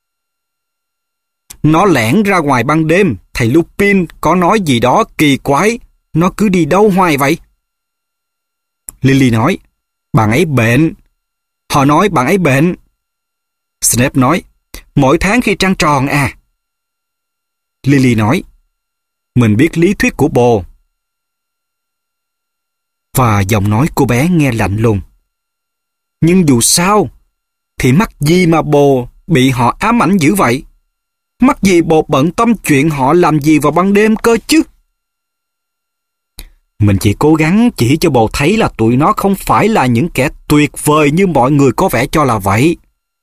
Nó lẻn ra ngoài ban đêm, thầy Lupin có nói gì đó kỳ quái, nó cứ đi đâu hoài vậy? Lily nói, bạn ấy bệnh. Họ nói bạn ấy bệnh. Snape nói, mỗi tháng khi trăng tròn à. Lily nói, mình biết lý thuyết của bồ. Và giọng nói cô bé nghe lạnh lùng. Nhưng dù sao, thì mắc gì mà bồ bị họ ám ảnh dữ vậy? Mắc gì bồ bận tâm chuyện họ làm gì vào ban đêm cơ chứ? Mình chỉ cố gắng chỉ cho bồ thấy là tụi nó không phải là những kẻ tuyệt vời như mọi người có vẻ cho là vậy.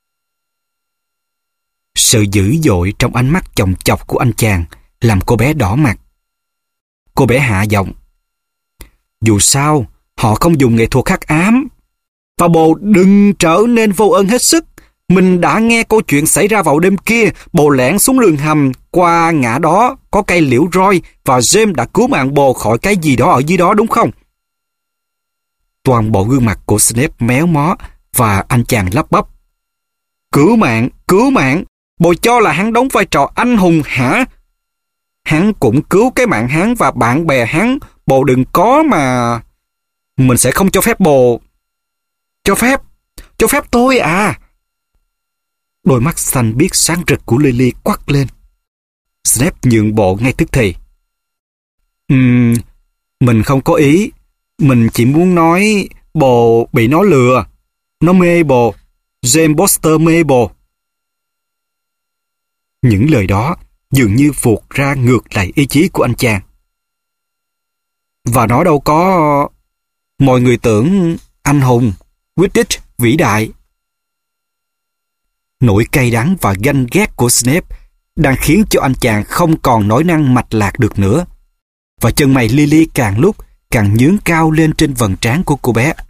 Sự dữ dội trong ánh mắt chòng chọc của anh chàng làm cô bé đỏ mặt. Cô bé hạ giọng. Dù sao, họ không dùng nghệ thuật khắc ám. Và bồ đừng trở nên vô ơn hết sức. Mình đã nghe câu chuyện xảy ra vào đêm kia. Bồ lẻn xuống đường hầm qua ngã đó có cây liễu roi và James đã cứu mạng bồ khỏi cái gì đó ở dưới đó, đúng không? Toàn bộ gương mặt của Snape méo mó và anh chàng lắp bắp. Cứu mạng, cứu mạng. Bồ cho là hắn đóng vai trò anh hùng hả? Hắn cũng cứu cái mạng hắn và bạn bè hắn. Bồ đừng có mà... Mình sẽ không cho phép bồ... Cho phép? Cho phép tôi à? Đôi mắt xanh biếc sáng rực của Lily quắc lên. Snape nhượng bộ ngay tức thì. Ừm, mình không có ý. Mình chỉ muốn nói bồ bị nó lừa. Nó mê bồ. James Potter mê bồ. Những lời đó dường như vụt ra ngược lại ý chí của anh chàng. Và nó đâu có... Mọi người tưởng anh hùng, Quidditch vĩ đại. Nỗi cay đắng và ganh ghét của Snape đang khiến cho anh chàng không còn nói năng mạch lạc được nữa. Và chân mày Lily càng lúc càng nhướng cao lên trên vầng trán của cô bé.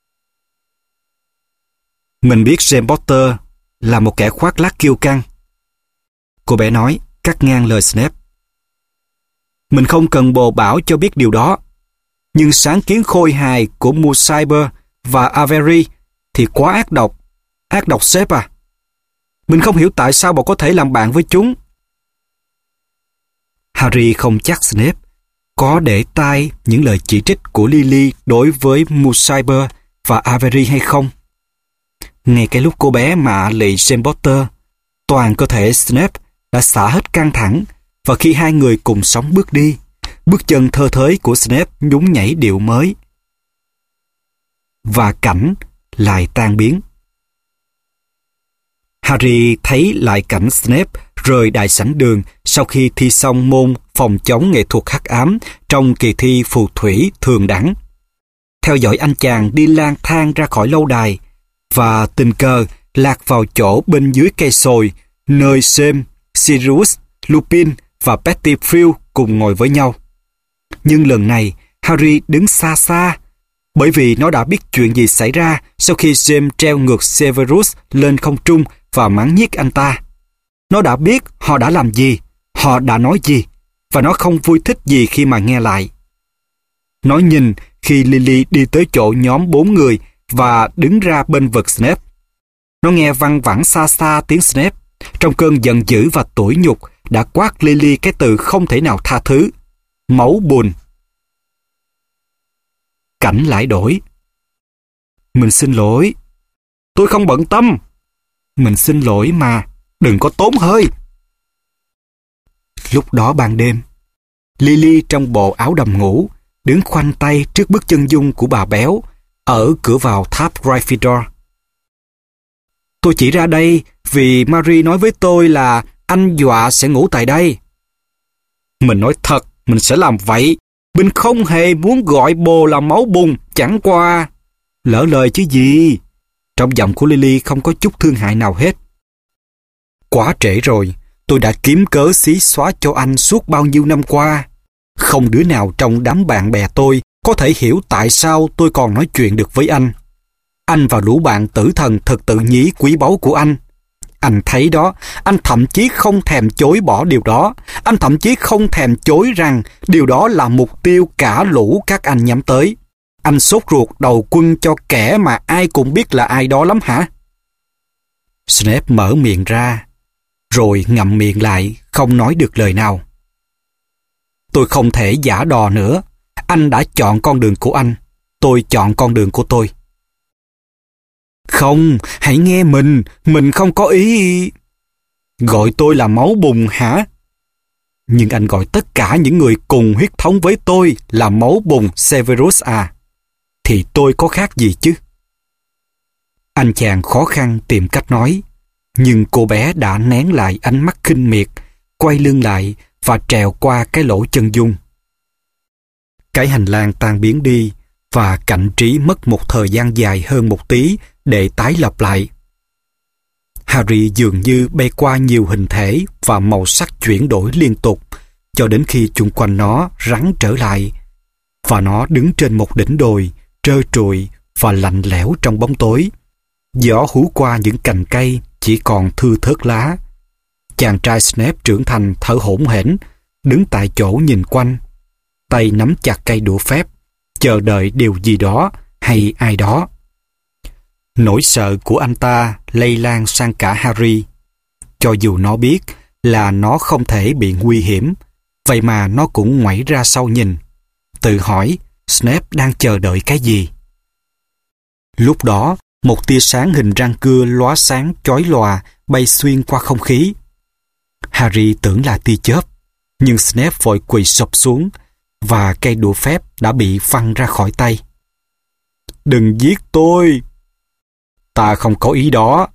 Mình biết James Potter là một kẻ khoác lác kiêu căng. Cô bé nói, cắt ngang lời Snape. Mình không cần bồ bảo cho biết điều đó. Nhưng sáng kiến khôi hài của Musaiber và Avery thì quá ác độc. Ác độc sếp à. Mình không hiểu tại sao bồ có thể làm bạn với chúng. Harry không chắc Snape có để tai những lời chỉ trích của Lily đối với Musaiber và Avery hay không. Ngay cái lúc cô bé mạ lị James Potter, toàn cơ thể Snape đã xả hết căng thẳng, và khi hai người cùng sóng bước đi, bước chân thơ thới của Snape nhún nhảy điệu mới. Và cảnh lại tan biến. Harry thấy lại cảnh Snape rời đại sảnh đường sau khi thi xong môn phòng chống nghệ thuật hắc ám trong kỳ thi phù thủy thường đẳng. Theo dõi anh chàng đi lang thang ra khỏi lâu đài và tình cờ lạc vào chỗ bên dưới cây sồi nơi James, Sirius, Lupin và Pettigrew cùng ngồi với nhau. Nhưng lần này Harry đứng xa xa bởi vì nó đã biết chuyện gì xảy ra sau khi James treo ngược Severus lên không trung và mắng nhiếc anh ta. Nó đã biết họ đã làm gì, họ đã nói gì, và nó không vui thích gì khi mà nghe lại. Nó nhìn khi Lily đi tới chỗ nhóm bốn người và đứng ra bên vực Snape. Nó nghe văng vẳng xa xa tiếng Snape, trong cơn giận dữ và tủi nhục đã quát Lily cái từ không thể nào tha thứ: máu bùn. Cảnh lại đổi. Mình xin lỗi. Tôi không bận tâm. Mình xin lỗi mà, đừng có tốn hơi. Lúc đó ban đêm, Lily trong bộ áo đầm ngủ đứng khoanh tay trước bức chân dung của bà béo ở cửa vào tháp Gryffindor. Tôi chỉ ra đây vì Mary nói với tôi là anh dọa sẽ ngủ tại đây. Mình nói thật, mình sẽ làm vậy. Mình không hề muốn gọi bồ là máu bùn, chẳng qua... Lỡ lời chứ gì. Trong giọng của Lily không có chút thương hại nào hết. Quá trễ rồi, tôi đã kiếm cớ xí xóa cho anh suốt bao nhiêu năm qua. Không đứa nào trong đám bạn bè tôi có thể hiểu tại sao tôi còn nói chuyện được với anh. Anh và lũ bạn tử thần thật tự nhí quý báu của anh. Anh thấy đó, anh thậm chí không thèm chối bỏ điều đó. Anh thậm chí không thèm chối rằng điều đó là mục tiêu cả lũ các anh nhắm tới. Anh sốt ruột đầu quân cho kẻ mà ai cũng biết là ai đó lắm hả? Snape mở miệng ra, rồi ngậm miệng lại, không nói được lời nào. Tôi không thể giả đò nữa. Anh đã chọn con đường của anh. Tôi chọn con đường của tôi. Không, hãy nghe mình. Mình không có ý... Gọi tôi là máu bùn hả? Nhưng anh gọi tất cả những người cùng huyết thống với tôi là máu bùn Severus à? Thì tôi có khác gì chứ? Anh chàng khó khăn tìm cách nói, nhưng cô bé đã nén lại ánh mắt khinh miệt, quay lưng lại và trèo qua cái lỗ chân dung. Cái hành lang tan biến đi và cảnh trí mất một thời gian dài hơn một tí để tái lập lại. Harry dường như bay qua nhiều hình thể và màu sắc chuyển đổi liên tục cho đến khi chung quanh nó rắn trở lại và nó đứng trên một đỉnh đồi trơ trụi và lạnh lẽo trong bóng tối. Gió hú qua những cành cây chỉ còn thưa thớt lá. Chàng trai Snape trưởng thành thở hổn hển, đứng tại chỗ nhìn quanh, tay nắm chặt cây đũa phép, chờ đợi điều gì đó hay ai đó. Nỗi sợ của anh ta lây lan sang cả Harry. Cho dù nó biết là nó không thể bị nguy hiểm, vậy mà nó cũng ngoảy ra sau nhìn, tự hỏi Snape đang chờ đợi cái gì. Lúc đó, một tia sáng hình răng cưa lóa sáng chói lòa bay xuyên qua không khí. Harry tưởng là tia chớp, nhưng Snape vội quỳ sụp xuống và cây đũa phép đã bị văng ra khỏi tay. Đừng giết tôi! Ta không có ý đó.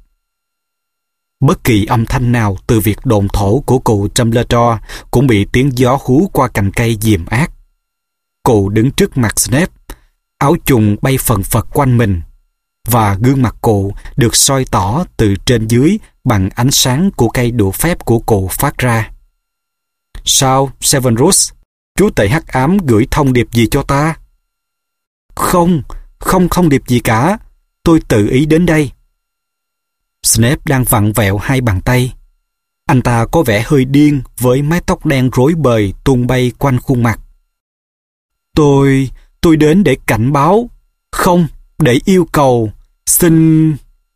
Bất kỳ âm thanh nào từ việc đồn thổ của cụ Dumbledore cũng bị tiếng gió hú qua cành cây diềm ác. Cụ đứng trước mặt Snape, áo trùng bay phần phật quanh mình, và gương mặt cụ được soi tỏ từ trên dưới bằng ánh sáng của cây đũa phép của cụ phát ra. Sao, Severus? Chú tể hắc ám gửi thông điệp gì cho ta? Không, không thông điệp gì cả. Tôi tự ý đến đây. Snape đang vặn vẹo hai bàn tay. Anh ta có vẻ hơi điên với mái tóc đen rối bời tung bay quanh khuôn mặt. Tôi, tôi đến để cảnh báo. Không, để yêu cầu. Xin...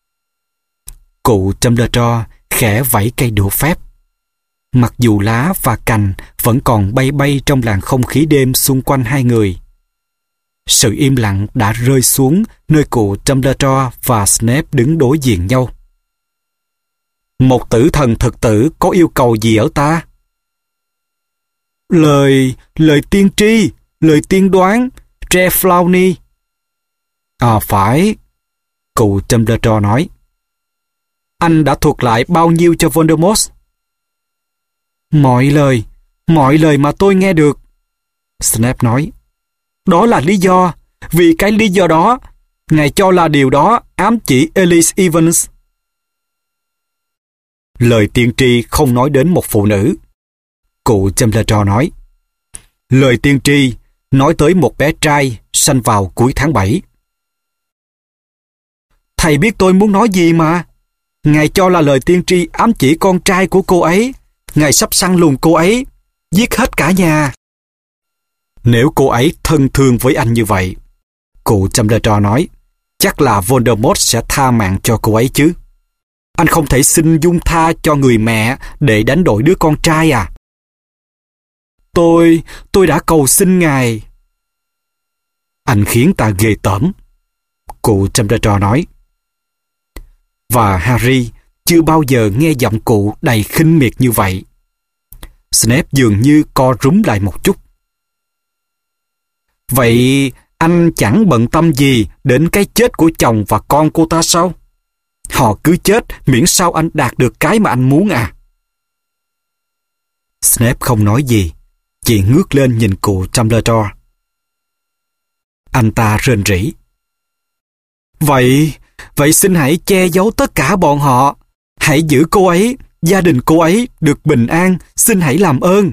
Cụ Dumbledore khẽ vẫy cây đũa phép. Mặc dù lá và cành vẫn còn bay bay trong làn không khí đêm xung quanh hai người. Sự im lặng đã rơi xuống nơi cụ Dumbledore và Snape đứng đối diện nhau. Một tử thần thực tử có yêu cầu gì ở ta? Lời, lời tiên tri, lời tiên đoán, Tre Flowny. À phải, cụ Dumbledore nói. Anh đã thuật lại bao nhiêu cho Voldemort? Mọi lời, mọi lời mà tôi nghe được. Snape nói. Đó là lý do, vì cái lý do đó, Ngài cho là điều đó ám chỉ Elise Evans. Lời tiên tri không nói đến một phụ nữ. Cụ Dumbledore nói. Lời tiên tri nói tới một bé trai sanh vào cuối tháng bảy. Thầy biết tôi muốn nói gì mà. Ngài cho là lời tiên tri ám chỉ con trai của cô ấy. Ngài sắp săn lùng cô ấy, giết hết cả nhà. Nếu cô ấy thân thương với anh như vậy, cụ Dumbledore nói, chắc là Voldemort sẽ tha mạng cho cô ấy chứ. Anh không thể xin dung tha cho người mẹ để đánh đổi đứa con trai à? Tôi, tôi đã cầu xin ngài. Anh khiến ta ghê tởm, cụ Dumbledore nói. Và Harry chưa bao giờ nghe giọng cụ đầy khinh miệt như vậy. Snape dường như co rúm lại một chút. Vậy anh chẳng bận tâm gì đến cái chết của chồng và con cô ta sao? Họ cứ chết miễn sao anh đạt được cái mà anh muốn à? Snape không nói gì, chỉ ngước lên nhìn cụ Dumbledore. Anh ta rên rỉ. Vậy, vậy xin hãy che giấu tất cả bọn họ. Hãy giữ cô ấy, gia đình cô ấy được bình an, xin hãy làm ơn.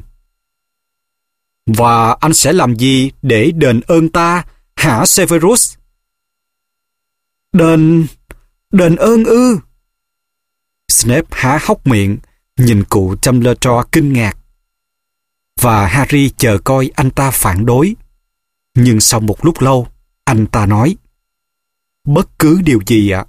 Và anh sẽ làm gì để đền ơn ta, hả Severus? Đền... đền ơn ư? Snape há hốc miệng, nhìn cụ Dumbledore kinh ngạc. Và Harry chờ coi anh ta phản đối. Nhưng sau một lúc lâu, anh ta nói, bất cứ điều gì ạ.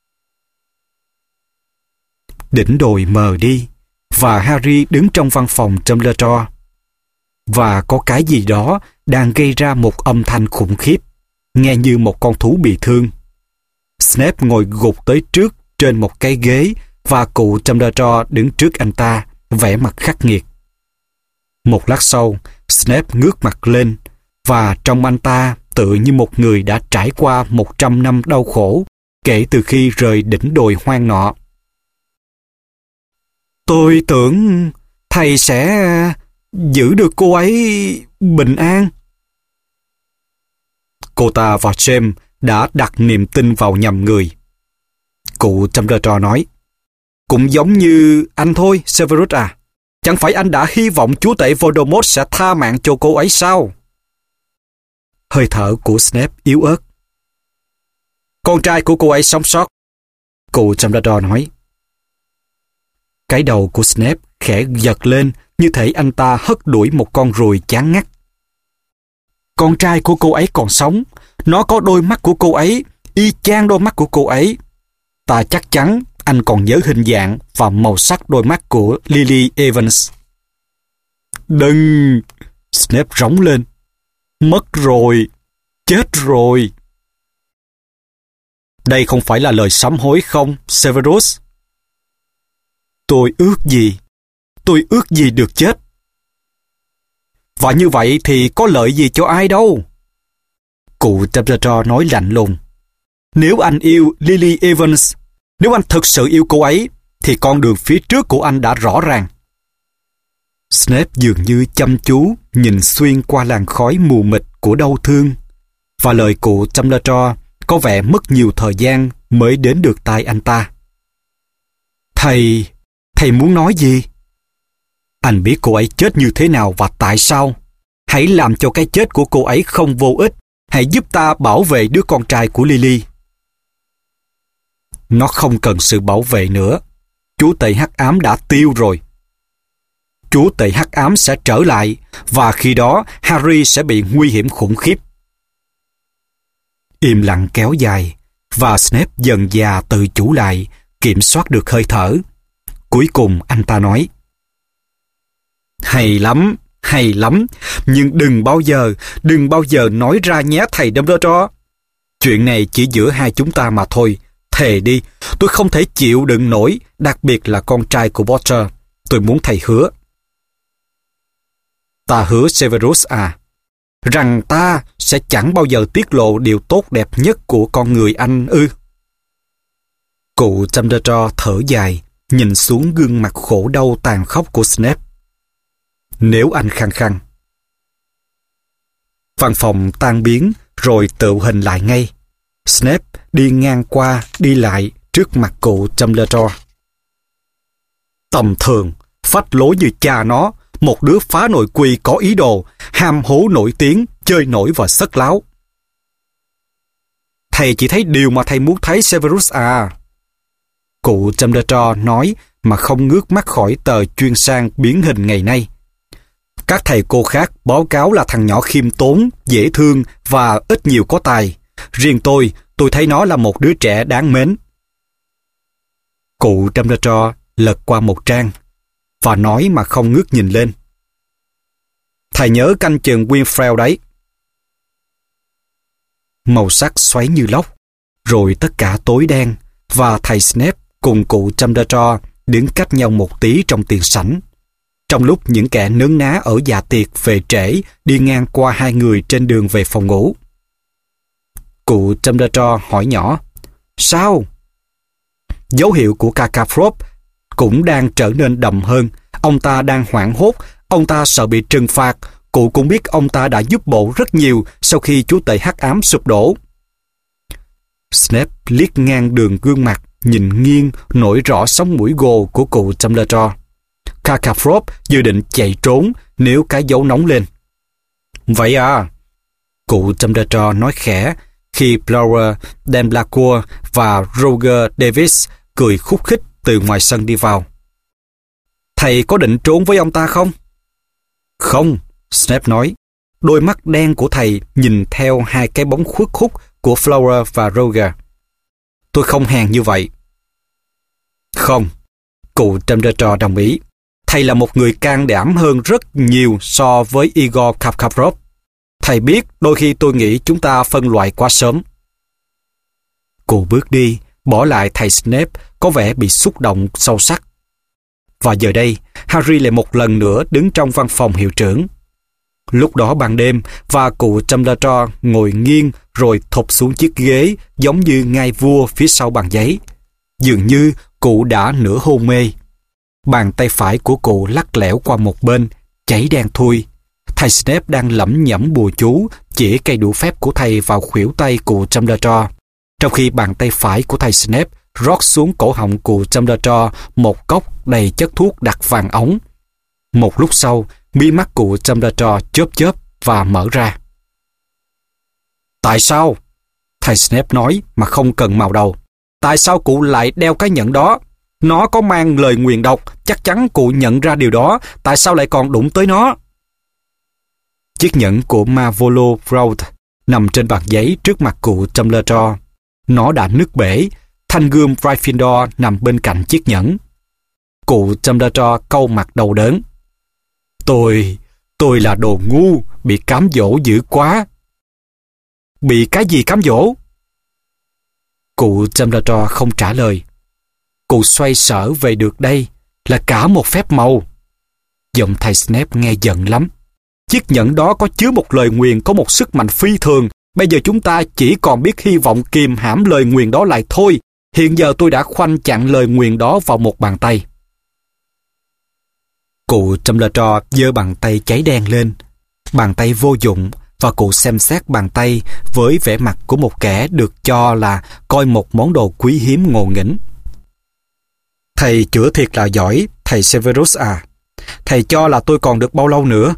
Đỉnh đồi mờ đi, và Harry đứng trong văn phòng Dumbledore. Và có cái gì đó đang gây ra một âm thanh khủng khiếp, nghe như một con thú bị thương. Snape ngồi gục tới trước trên một cái ghế, và cụ Dumbledore đứng trước anh ta, vẻ mặt khắc nghiệt. Một lát sau, Snape ngước mặt lên, và trông anh ta tựa như một người đã trải qua một trăm năm đau khổ kể từ khi rời đỉnh đồi hoang nọ. Tôi tưởng thầy sẽ giữ được cô ấy bình an. Cô ta và James đã đặt niềm tin vào nhầm người. Cụ Dumbledore nói, cũng giống như anh thôi, Severus à. Chẳng phải anh đã hy vọng chúa tể Voldemort sẽ tha mạng cho cô ấy sao? Hơi thở của Snape yếu ớt. Con trai của cô ấy sống sót, cụ Dumbledore nói. Cái đầu của Snape khẽ giật lên, như thể anh ta hất đuổi một con ruồi chán ngắt. Con trai của cô ấy còn sống. Nó có đôi mắt của cô ấy, y chang đôi mắt của cô ấy. Ta chắc chắn anh còn nhớ hình dạng và màu sắc đôi mắt của Lily Evans. Đừng! Snape rống lên. Mất rồi! Chết rồi! Đây không phải là lời sám hối không, Severus? Tôi ước gì? Tôi ước gì được chết? Và như vậy thì có lợi gì cho ai đâu? Cụ Dumbledore nói lạnh lùng. Nếu anh yêu Lily Evans, nếu anh thực sự yêu cô ấy, thì con đường phía trước của anh đã rõ ràng. Snape dường như chăm chú nhìn xuyên qua làn khói mù mịt của đau thương, và lời cụ Dumbledore có vẻ mất nhiều thời gian mới đến được tai anh ta. Thầy, thầy muốn nói gì? Anh biết cô ấy chết như thế nào và tại sao. Hãy làm cho cái chết của cô ấy không vô ích. Hãy giúp ta bảo vệ đứa con trai của Lily. Nó không cần sự bảo vệ nữa. Chúa tể hắc ám đã tiêu rồi. Chúa tể hắc ám sẽ trở lại, và khi đó Harry sẽ bị nguy hiểm khủng khiếp. Im lặng kéo dài, và Snape dần dà tự chủ lại, kiểm soát được hơi thở. Cuối cùng anh ta nói, hay lắm, hay lắm, nhưng đừng bao giờ, đừng bao giờ nói ra nhé thầy Dumbledore. Chuyện này chỉ giữa hai chúng ta mà thôi. Thề đi, tôi không thể chịu đựng nổi, đặc biệt là con trai của Potter. Tôi muốn thầy hứa. Ta hứa, Severus à, rằng ta sẽ chẳng bao giờ tiết lộ điều tốt đẹp nhất của con người anh ư. Cụ Dumbledore thở dài, nhìn xuống gương mặt khổ đau tàn khốc của Snape. Nếu anh khăng khăng. Văn phòng tan biến, rồi tựu hình lại ngay. Snape đi ngang qua, đi lại trước mặt cụ Dumbledore. Tầm thường, phách lối như cha nó, một đứa phá nội quy có ý đồ, ham hố nổi tiếng, chơi nổi và sất láo. Thầy chỉ thấy điều mà thầy muốn thấy, Severus à. Cụ Dumbledore nói mà không ngước mắt khỏi tờ chuyên sang biến hình ngày nay. Các thầy cô khác báo cáo là thằng nhỏ khiêm tốn, dễ thương và ít nhiều có tài. Riêng tôi, tôi thấy nó là một đứa trẻ đáng mến. Cụ Dumbledore lật qua một trang và nói mà không ngước nhìn lên. Thầy nhớ canh chừng Winfrey đấy. Màu sắc xoáy như lóc, rồi tất cả tối đen, và thầy Snape cùng cụ Dumbledore đứng cách nhau một tí trong tiền sảnh. Trong lúc những kẻ nướng ná ở dạ tiệc về trễ đi ngang qua hai người trên đường về phòng ngủ. Cụ Dumbledore hỏi nhỏ, sao? Dấu hiệu của Karkaroff cũng đang trở nên đậm hơn. Ông ta đang hoảng hốt, ông ta sợ bị trừng phạt. Cụ cũng biết ông ta đã giúp bộ rất nhiều sau khi chúa tể hắc ám sụp đổ. Snape liếc ngang đường gương mặt, nhìn nghiêng, nổi rõ sống mũi gồ của cụ Dumbledore. Karkaroff dự định chạy trốn nếu cái dấu nóng lên. Vậy à? Cụ Dumbledore nói khẽ khi Fleur Delacour và Roger Davis cười khúc khích từ ngoài sân đi vào. Thầy có định trốn với ông ta không? Không, Snape nói. Đôi mắt đen của thầy nhìn theo hai cái bóng khuất khúc của Flora và Roger. Tôi không hèn như vậy. Không, cụ Dumbledore đồng ý. Thầy là một người can đảm hơn rất nhiều so với Igor Karkaroff. Thầy biết đôi khi tôi nghĩ chúng ta phân loại quá sớm. Cụ bước đi, bỏ lại thầy Snape có vẻ bị xúc động sâu sắc. Và giờ đây, Harry lại một lần nữa đứng trong văn phòng hiệu trưởng. Lúc đó ban đêm, và cụ Dumbledore ngồi nghiêng rồi thụp xuống chiếc ghế giống như ngai vua phía sau bàn giấy. Dường như cụ đã nửa hôn mê. Bàn tay phải của cụ lắc lẻo qua một bên, cháy đen thui. Thầy Snape đang lẩm nhẩm bùa chú, chỉ cây đũa phép của thầy vào khuỷu tay cụ Dumbledore, trong khi bàn tay phải của thầy Snape rót xuống cổ họng cụ Dumbledore một cốc đầy chất thuốc đặc vàng ống. Một lúc sau, mí mắt cụ Dumbledore chớp chớp và mở ra. Tại sao? Thầy Snape nói mà không cần màu đầu. Tại sao cụ lại đeo cái nhẫn đó? Nó có mang lời nguyền độc, chắc chắn cụ nhận ra điều đó. Tại sao lại còn đụng tới nó? Chiếc nhẫn của Marvolo Brown nằm trên bàn giấy trước mặt cụ Dumbledore. Nó đã nứt bể. Thanh gươm Gryffindor nằm bên cạnh chiếc nhẫn. Cụ Dumbledore cau mặt đầu đớn. Tôi, tôi là đồ ngu, bị cám dỗ dữ quá. Bị cái gì cám dỗ? Cụ Dumbledore không trả lời. Cụ xoay sở về được đây là cả một phép màu. Giọng thầy Snape nghe giận lắm. Chiếc nhẫn đó có chứa một lời nguyền có một sức mạnh phi thường. Bây giờ chúng ta chỉ còn biết hy vọng kìm hãm lời nguyền đó lại thôi. Hiện giờ tôi đã khoanh chặn lời nguyền đó vào một bàn tay. Cụ Dumbledore giơ bàn tay cháy đen lên. Bàn tay vô dụng, và cụ xem xét bàn tay với vẻ mặt của một kẻ được cho là coi một món đồ quý hiếm ngộ nghĩnh. Thầy chữa thiệt là giỏi, thầy Severus à. Thầy cho là tôi còn được bao lâu nữa?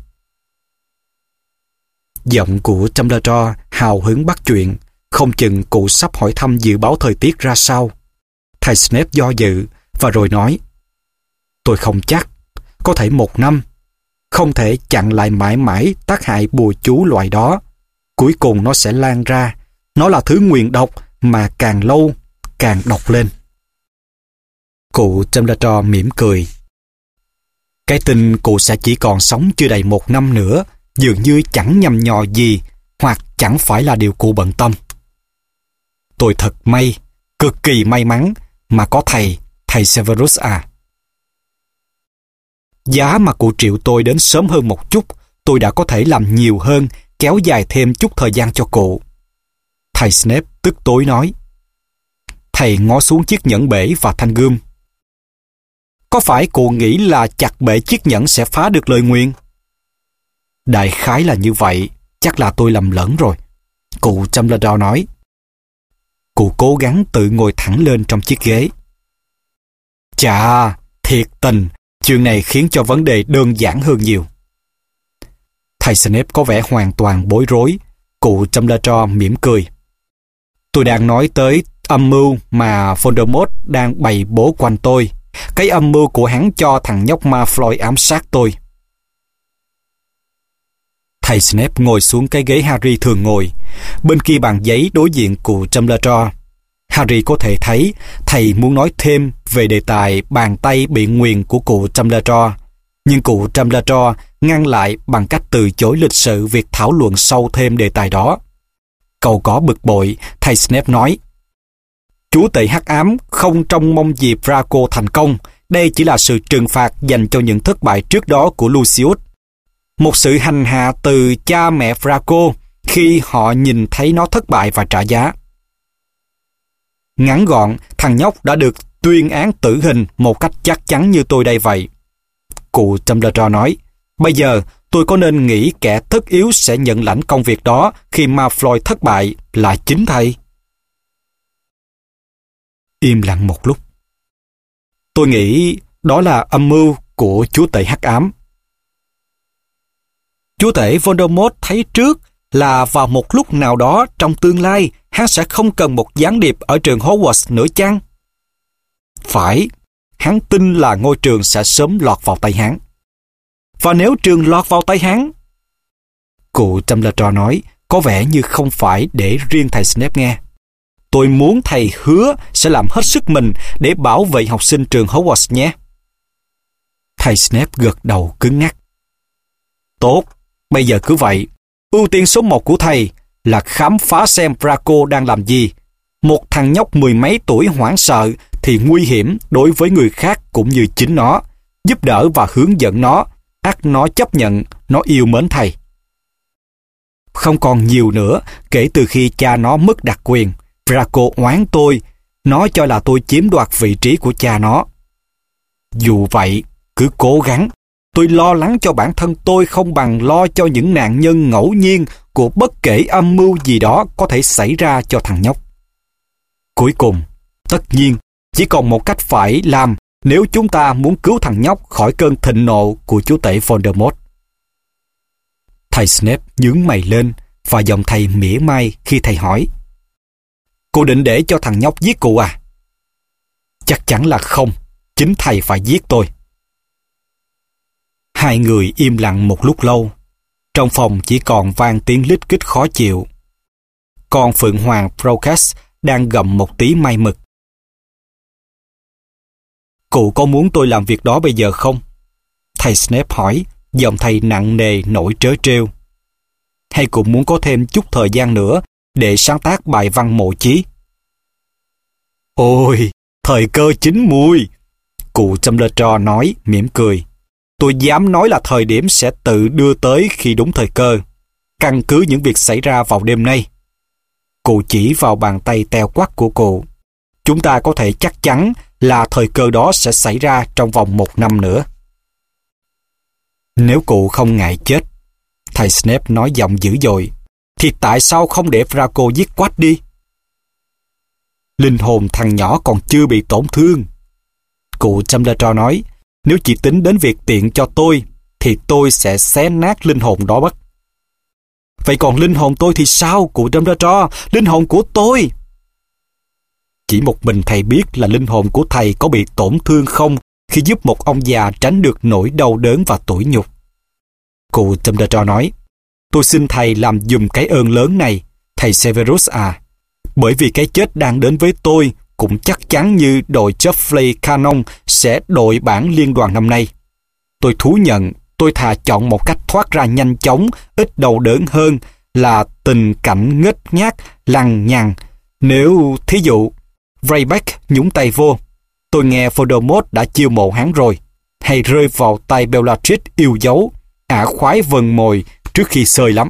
Giọng của Dumbledore hào hứng bắt chuyện, không chừng cụ sắp hỏi thăm dự báo thời tiết ra sao. Thầy Snape do dự, và rồi nói, tôi không chắc, có thể một năm. Không thể chặn lại mãi mãi tác hại bùa chú loại đó. Cuối cùng nó sẽ lan ra. Nó là thứ nguyền độc mà càng lâu, càng độc lên. Cụ Dumbledore mỉm cười. Cái tin cụ sẽ chỉ còn sống chưa đầy một năm nữa dường như chẳng nhằm nhò gì, hoặc chẳng phải là điều cụ bận tâm. Tôi thật may, cực kỳ may mắn mà có thầy, thầy Severus à. Giá mà cụ triệu tôi đến sớm hơn một chút, tôi đã có thể làm nhiều hơn, kéo dài thêm chút thời gian cho cụ. Thầy Snape tức tối nói. Thầy ngó xuống chiếc nhẫn bể và thanh gươm. Có phải cụ nghĩ là chặt bể chiếc nhẫn sẽ phá được lời nguyền? Đại khái là như vậy, chắc là tôi lầm lẫn rồi. Cụ Dumbledore nói. Cụ cố gắng tự ngồi thẳng lên trong chiếc ghế. Chà, thiệt tình, chuyện này khiến cho vấn đề đơn giản hơn nhiều. Thầy Snape có vẻ hoàn toàn bối rối. Cụ Dumbledore mỉm cười. Tôi đang nói tới âm mưu mà Voldemort đang bày bố quanh tôi. Cái âm mưu của hắn cho thằng nhóc Malfoy ám sát tôi. Thầy Snape ngồi xuống cái ghế Harry thường ngồi, bên kia bàn giấy đối diện cụ Dumbledore. Harry có thể thấy thầy muốn nói thêm về đề tài bàn tay bị nguyền của cụ Dumbledore, nhưng cụ Dumbledore ngăn lại bằng cách từ chối lịch sự việc thảo luận sâu thêm đề tài đó. Cậu có bực bội, thầy Snape nói: Chúa tể hắc ám không trông mong gì Draco thành công. Đây chỉ là sự trừng phạt dành cho những thất bại trước đó của Lucius. Một sự hành hạ từ cha mẹ Draco khi họ nhìn thấy nó thất bại và trả giá. Ngắn gọn, thằng nhóc đã được tuyên án tử hình một cách chắc chắn như tôi đây vậy. Cụ Dumbledore nói: Bây giờ tôi có nên nghĩ kẻ tất yếu sẽ nhận lãnh công việc đó khi Malfoy thất bại là chính thầy? Im lặng một lúc. Tôi nghĩ đó là âm mưu của chúa tể hắc ám. Chúa tể Voldemort thấy trước là vào một lúc nào đó trong tương lai hắn sẽ không cần một gián điệp ở trường Hogwarts nữa chăng? Phải, hắn tin là ngôi trường sẽ sớm lọt vào tay hắn. Và nếu trường lọt vào tay hắn? Cụ Dumbledore nói, có vẻ như không phải để riêng thầy Snape nghe. Tôi muốn thầy hứa sẽ làm hết sức mình để bảo vệ học sinh trường Hogwarts nhé. Thầy Snape gật đầu cứng ngắc. Tốt, bây giờ cứ vậy. Ưu tiên số một của thầy là khám phá xem Draco đang làm gì. Một thằng nhóc mười mấy tuổi hoảng sợ thì nguy hiểm đối với người khác cũng như chính nó. Giúp đỡ và hướng dẫn nó, ắt nó chấp nhận, nó yêu mến thầy. Không còn nhiều nữa, kể từ khi cha nó mất đặc quyền, Draco oán tôi, nó cho là tôi chiếm đoạt vị trí của cha nó. Dù vậy, cứ cố gắng. Tôi lo lắng cho bản thân tôi không bằng lo cho những nạn nhân ngẫu nhiên của bất kể âm mưu gì đó có thể xảy ra cho thằng nhóc. Cuối cùng, tất nhiên, chỉ còn một cách phải làm nếu chúng ta muốn cứu thằng nhóc khỏi cơn thịnh nộ của chúa tể Voldemort. Thầy Snape nhướng mày lên và giọng thầy mỉa mai khi thầy hỏi. Cô định để cho thằng nhóc giết cụ à? Chắc chắn là không. Chính thầy phải giết tôi. Hai người im lặng một lúc lâu. Trong phòng chỉ còn vang tiếng lít kít khó chịu. Con phượng hoàng Procas đang gặm một tí mai mực. Cụ có muốn tôi làm việc đó bây giờ không? Thầy Snape hỏi, giọng thầy nặng nề nổi trớ trêu. Hay cụ muốn có thêm chút thời gian nữa để sáng tác bài văn mộ chí? Ôi, thời cơ chín mùi, cụ Dumbledore nói mỉm cười. Tôi dám nói là thời điểm sẽ tự đưa tới khi đúng thời cơ, căn cứ những việc xảy ra vào đêm nay. Cụ chỉ vào bàn tay teo quắc của cụ. Chúng ta có thể chắc chắn là thời cơ đó sẽ xảy ra trong vòng một năm nữa. Nếu cụ không ngại chết, thầy Snape nói giọng dữ dội, thì tại sao không để Draco giết Quách đi? Linh hồn thằng nhỏ còn chưa bị tổn thương. Cụ Dumbledore nói, nếu chỉ tính đến việc tiện cho tôi, thì tôi sẽ xé nát linh hồn đó mất. Vậy còn linh hồn tôi thì sao, cụ Dumbledore? Linh hồn của tôi! Chỉ một mình thầy biết là linh hồn của thầy có bị tổn thương không khi giúp một ông già tránh được nỗi đau đớn và tủi nhục. Cụ Dumbledore nói, tôi xin thầy làm giùm cái ơn lớn này, thầy Severus à, bởi vì cái chết đang đến với tôi cũng chắc chắn như đội Chufley Canon sẽ đội bảng liên đoàn năm nay. Tôi thú nhận, tôi thà chọn một cách thoát ra nhanh chóng, ít đau đớn hơn là tình cảnh nghếch nhác, lằng nhằng. Nếu, thí dụ, Greyback nhúng tay vô, tôi nghe Voldemort đã chiêu mộ hắn rồi, hay rơi vào tay Bellatrix yêu dấu, ả khoái vần mồi trước khi sơi lắm.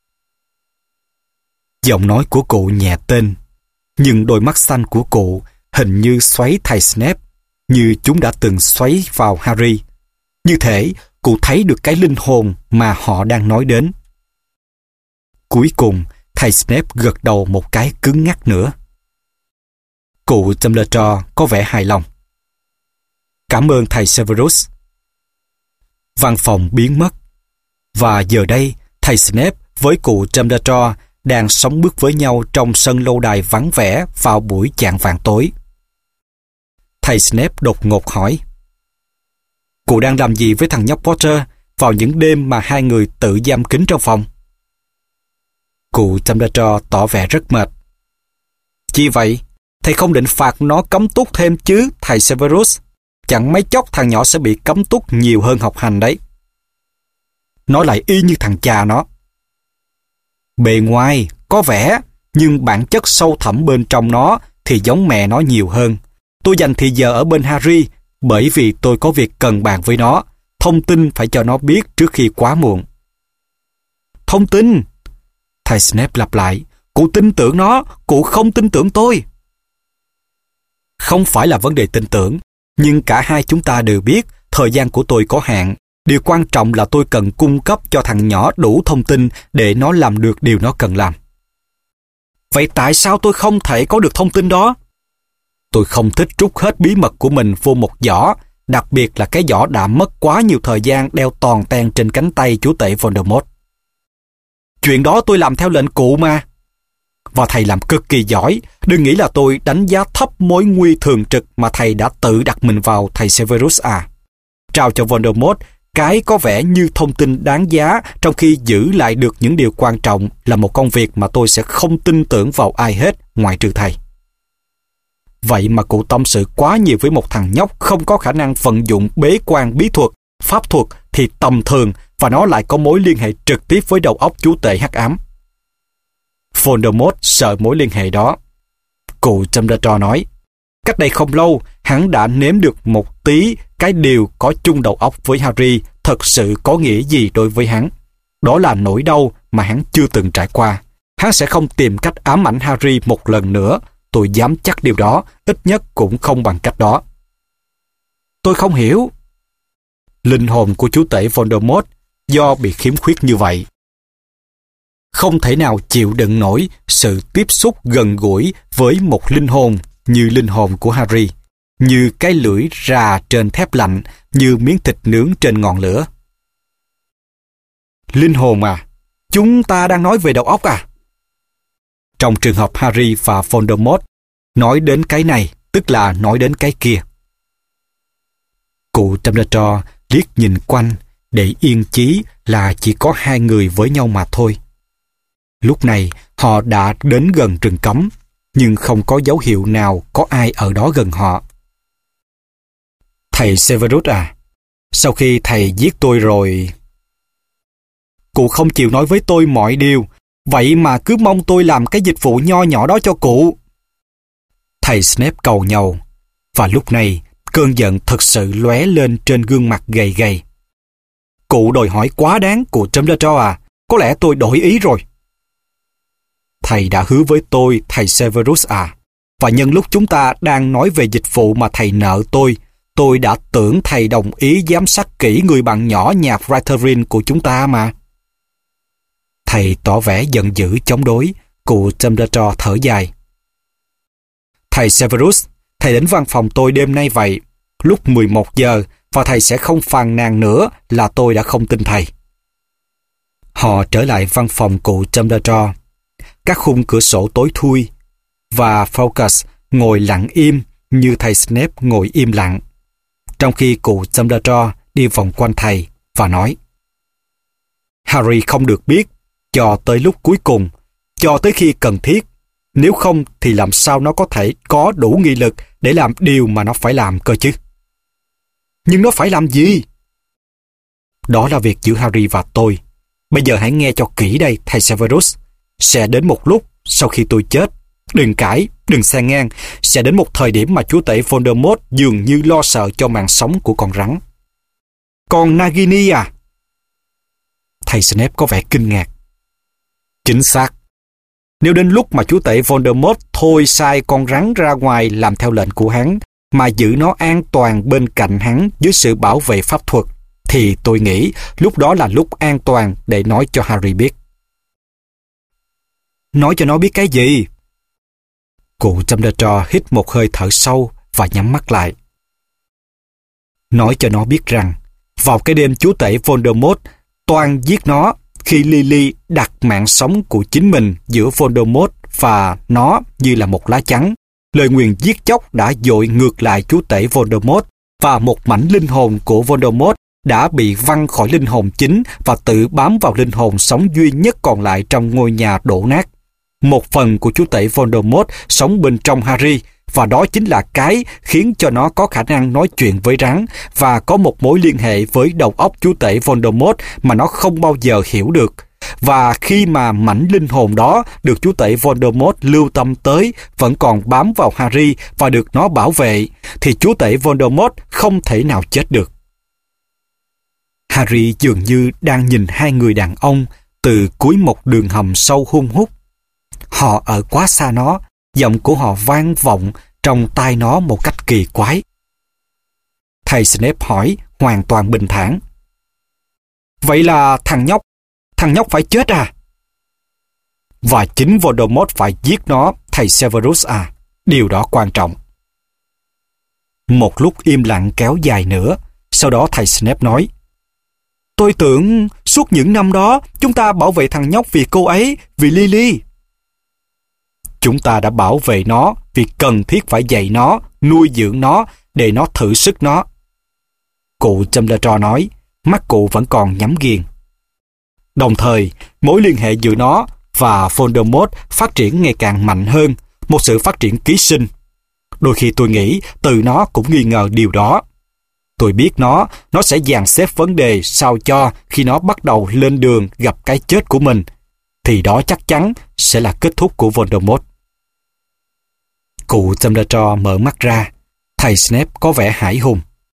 Giọng nói của cụ nhẹ tên, nhưng đôi mắt xanh của cụ hình như xoáy thầy Snape, như chúng đã từng xoáy vào Harry. Như thể cụ thấy được cái linh hồn mà họ đang nói đến. Cuối cùng, thầy Snape gật đầu một cái cứng ngắc nữa. Cụ Dumbledore có vẻ hài lòng. Cảm ơn thầy Severus. Văn phòng biến mất, và giờ đây thầy Snape với cụ Dumbledore đang sống bước với nhau trong sân lâu đài vắng vẻ vào buổi chạng vạng tối. Thầy Snape đột ngột hỏi, cụ đang làm gì với thằng nhóc Potter vào những đêm mà hai người tự giam kín trong phòng? Cụ Dumbledore tỏ vẻ rất mệt. Chi vậy? Thầy không định phạt nó cấm túc thêm chứ, thầy Severus? Chẳng mấy chốc thằng nhỏ sẽ bị cấm túc nhiều hơn học hành đấy. Nó lại y như thằng cha nó. Bề ngoài có vẻ, nhưng bản chất sâu thẳm bên trong nó thì giống mẹ nó nhiều hơn. Tôi dành thì giờ ở bên Harry bởi vì tôi có việc cần bàn với nó. Thông tin phải cho nó biết trước khi quá muộn. Thông tin? Thầy Snape lặp lại. Cụ tin tưởng nó, cụ không tin tưởng tôi. Không phải là vấn đề tin tưởng, nhưng cả hai chúng ta đều biết thời gian của tôi có hạn. Điều quan trọng là tôi cần cung cấp cho thằng nhỏ đủ thông tin để nó làm được điều nó cần làm. Vậy tại sao tôi không thể có được thông tin đó? Tôi không thích trút hết bí mật của mình vô một giỏ, đặc biệt là cái giỏ đã mất quá nhiều thời gian đeo toàn ten trên cánh tay chúa tể Voldemort. Chuyện đó tôi làm theo lệnh cụ mà. và thầy làm cực kỳ giỏi. Đừng nghĩ là tôi đánh giá thấp mối nguy thường trực mà thầy đã tự đặt mình vào, thầy Severus à. Trao cho Voldemort cái có vẻ như thông tin đáng giá trong khi giữ lại được những điều quan trọng là một công việc mà tôi sẽ không tin tưởng vào ai hết ngoại trừ thầy. Vậy mà cụ tâm sự quá nhiều với một thằng nhóc không có khả năng vận dụng bế quan bí thuật, pháp thuật thì tầm thường, và nó lại có mối liên hệ trực tiếp với đầu óc chúa tể hắc ám. Voldemort sợ mối liên hệ đó. Cụ Dumbledore nói, cách đây không lâu, hắn đã nếm được một tí cái điều có chung đầu óc với Harry thật sự có nghĩa gì đối với hắn. Đó là nỗi đau mà hắn chưa từng trải qua. Hắn sẽ không tìm cách ám ảnh Harry một lần nữa. Tôi dám chắc điều đó, ít nhất cũng không bằng cách đó. Tôi không hiểu. Linh hồn của chúa tể Voldemort do bị khiếm khuyết như vậy không thể nào chịu đựng nổi sự tiếp xúc gần gũi với một linh hồn như linh hồn của Harry, như cái lưỡi rà trên thép lạnh, như miếng thịt nướng trên ngọn lửa. Linh hồn à? Chúng ta đang nói về đầu óc à? Trong trường hợp Harry và Voldemort, nói đến cái này tức là nói đến cái kia. Cụ Dumbledore liếc nhìn quanh để yên chí là chỉ có hai người với nhau mà thôi. Lúc này họ đã đến gần rừng cấm, nhưng không có dấu hiệu nào có ai ở đó gần họ. Thầy Severus à, sau khi thầy giết tôi rồi... Cụ không chịu nói với tôi mọi điều, vậy mà cứ mong tôi làm cái dịch vụ nho nhỏ đó cho cụ. Thầy Snape cầu nhàu, và lúc này cơn giận thật sự lóe lên trên gương mặt gầy gầy. Cụ đòi hỏi quá đáng, cụ Dumbledore à, có lẽ tôi đổi ý rồi. Thầy đã hứa với tôi, thầy Severus à, và nhân lúc chúng ta đang nói về dịch vụ mà thầy nợ tôi, tôi đã tưởng thầy đồng ý giám sát kỹ người bạn nhỏ nhà Slytherin của chúng ta mà. Thầy tỏ vẻ giận dữ chống đối, cụ Dumbledore thở dài. Thầy Severus, thầy đến văn phòng tôi đêm nay vậy, lúc mười một giờ, và thầy sẽ không phàn nàn nữa là tôi đã không tin thầy. Họ trở lại văn phòng cụ Dumbledore. Các khung cửa sổ tối thui, và Fawkes ngồi lặng im như thầy Snape ngồi im lặng, trong khi cụ Dumbledore đi vòng quanh thầy và nói: Harry không được biết cho tới lúc cuối cùng, cho tới khi cần thiết. Nếu không thì làm sao nó có thể có đủ nghị lực để làm điều mà nó phải làm cơ chứ? Nhưng nó phải làm gì? Đó là việc giữa Harry và tôi. Bây giờ hãy nghe cho kỹ đây, thầy Severus. Sẽ đến một lúc sau khi tôi chết, đừng cãi, đừng xen ngang, sẽ đến một thời điểm mà chúa tể Voldemort dường như lo sợ cho mạng sống của con rắn. Con Nagini à? Thầy Snape có vẻ kinh ngạc. Chính xác. Nếu đến lúc mà chúa tể Voldemort thôi sai con rắn ra ngoài làm theo lệnh của hắn, mà giữ nó an toàn bên cạnh hắn dưới sự bảo vệ pháp thuật, thì tôi nghĩ lúc đó là lúc an toàn để nói cho Harry biết. Nói cho nó biết cái gì? Cụ Dumbledore hít một hơi thở sâu và nhắm mắt lại. Nói cho nó biết rằng, vào cái đêm chúa tể Voldemort toan giết nó, khi Lily đặt mạng sống của chính mình giữa Voldemort và nó như là một lá chắn, lời nguyền giết chóc đã dội ngược lại chúa tể Voldemort, và một mảnh linh hồn của Voldemort đã bị văng khỏi linh hồn chính và tự bám vào linh hồn sống duy nhất còn lại trong ngôi nhà đổ nát. Một phần của chúa tể Voldemort sống bên trong Harry, và đó chính là cái khiến cho nó có khả năng nói chuyện với rắn và có một mối liên hệ với đầu óc chúa tể Voldemort mà nó không bao giờ hiểu được. Và khi mà mảnh linh hồn đó được chúa tể Voldemort lưu tâm tới vẫn còn bám vào Harry và được nó bảo vệ, thì chúa tể Voldemort không thể nào chết được. Harry dường như đang nhìn hai người đàn ông từ cuối một đường hầm sâu hun hút. Họ ở quá xa nó, giọng của họ vang vọng trong tai nó một cách kỳ quái. Thầy Snape hỏi hoàn toàn bình thản. Vậy là thằng nhóc, thằng nhóc phải chết à? Và chính Voldemort phải giết nó, thầy Severus à. Điều đó quan trọng. Một lúc im lặng kéo dài nữa, sau đó thầy Snape nói: Tôi tưởng suốt những năm đó chúng ta bảo vệ thằng nhóc vì cô ấy, vì Lily. Chúng ta đã bảo vệ nó vì cần thiết phải dạy nó, nuôi dưỡng nó để nó thử sức nó. Cụ Dumbledore nói, mắt cụ vẫn còn nhắm nghiền. Đồng thời, mối liên hệ giữa nó và Voldemort phát triển ngày càng mạnh hơn, một sự phát triển ký sinh. Đôi khi tôi nghĩ từ nó cũng nghi ngờ điều đó. Tôi biết nó, nó sẽ dàn xếp vấn đề sao cho khi nó bắt đầu lên đường gặp cái chết của mình, thì đó chắc chắn sẽ là kết thúc của Voldemort. Cụ Dumbledore mở mắt ra, thầy Snape có vẻ hãi hùng.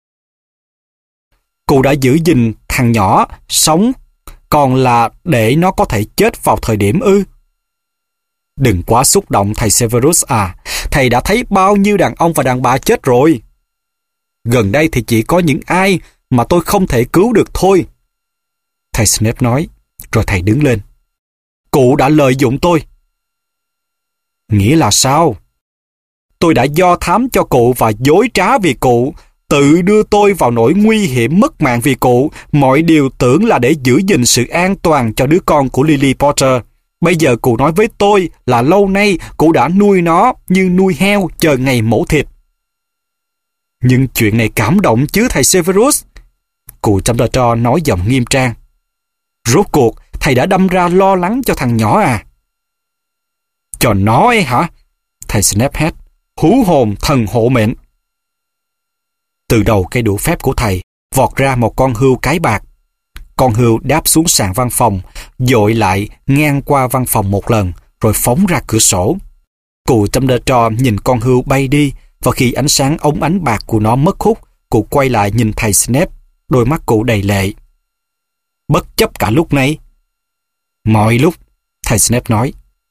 Cụ đã giữ gìn thằng nhỏ sống, còn là để nó có thể chết vào thời điểm ư? Đừng quá xúc động thầy Severus à, thầy đã thấy bao nhiêu đàn ông và đàn bà chết rồi. Gần đây thì chỉ có những ai mà tôi không thể cứu được thôi. Thầy Snape nói, rồi thầy đứng lên. Cụ đã lợi dụng tôi. Nghĩa là sao? Tôi đã do thám cho cụ và dối trá vì cụ, tự đưa tôi vào nỗi nguy hiểm mất mạng vì cụ, mọi điều tưởng là để giữ gìn sự an toàn cho đứa con của Lily Potter. Bây giờ cụ nói với tôi là lâu nay cụ đã nuôi nó như nuôi heo chờ ngày mổ thịt. Nhưng chuyện này cảm động chứ thầy Severus. Cụ Dumbledore nói giọng nghiêm trang. Rốt cuộc thầy đã đâm ra lo lắng cho thằng nhỏ à? Cho nó ấy hả? Thầy Snape hét. Hú hồn thần hộ mệnh. Từ đầu cây đũa phép của thầy vọt ra một con hươu cái bạc. Con hươu đáp xuống sàn văn phòng, dội lại ngang qua văn phòng một lần, rồi phóng ra cửa sổ. Cụ Dumbledore nhìn con hươu bay đi, và khi ánh sáng ống ánh bạc của nó mất hút, cụ quay lại nhìn thầy Snape, đôi mắt cụ đầy lệ. Bất chấp cả lúc này. Mọi lúc, thầy Snape nói.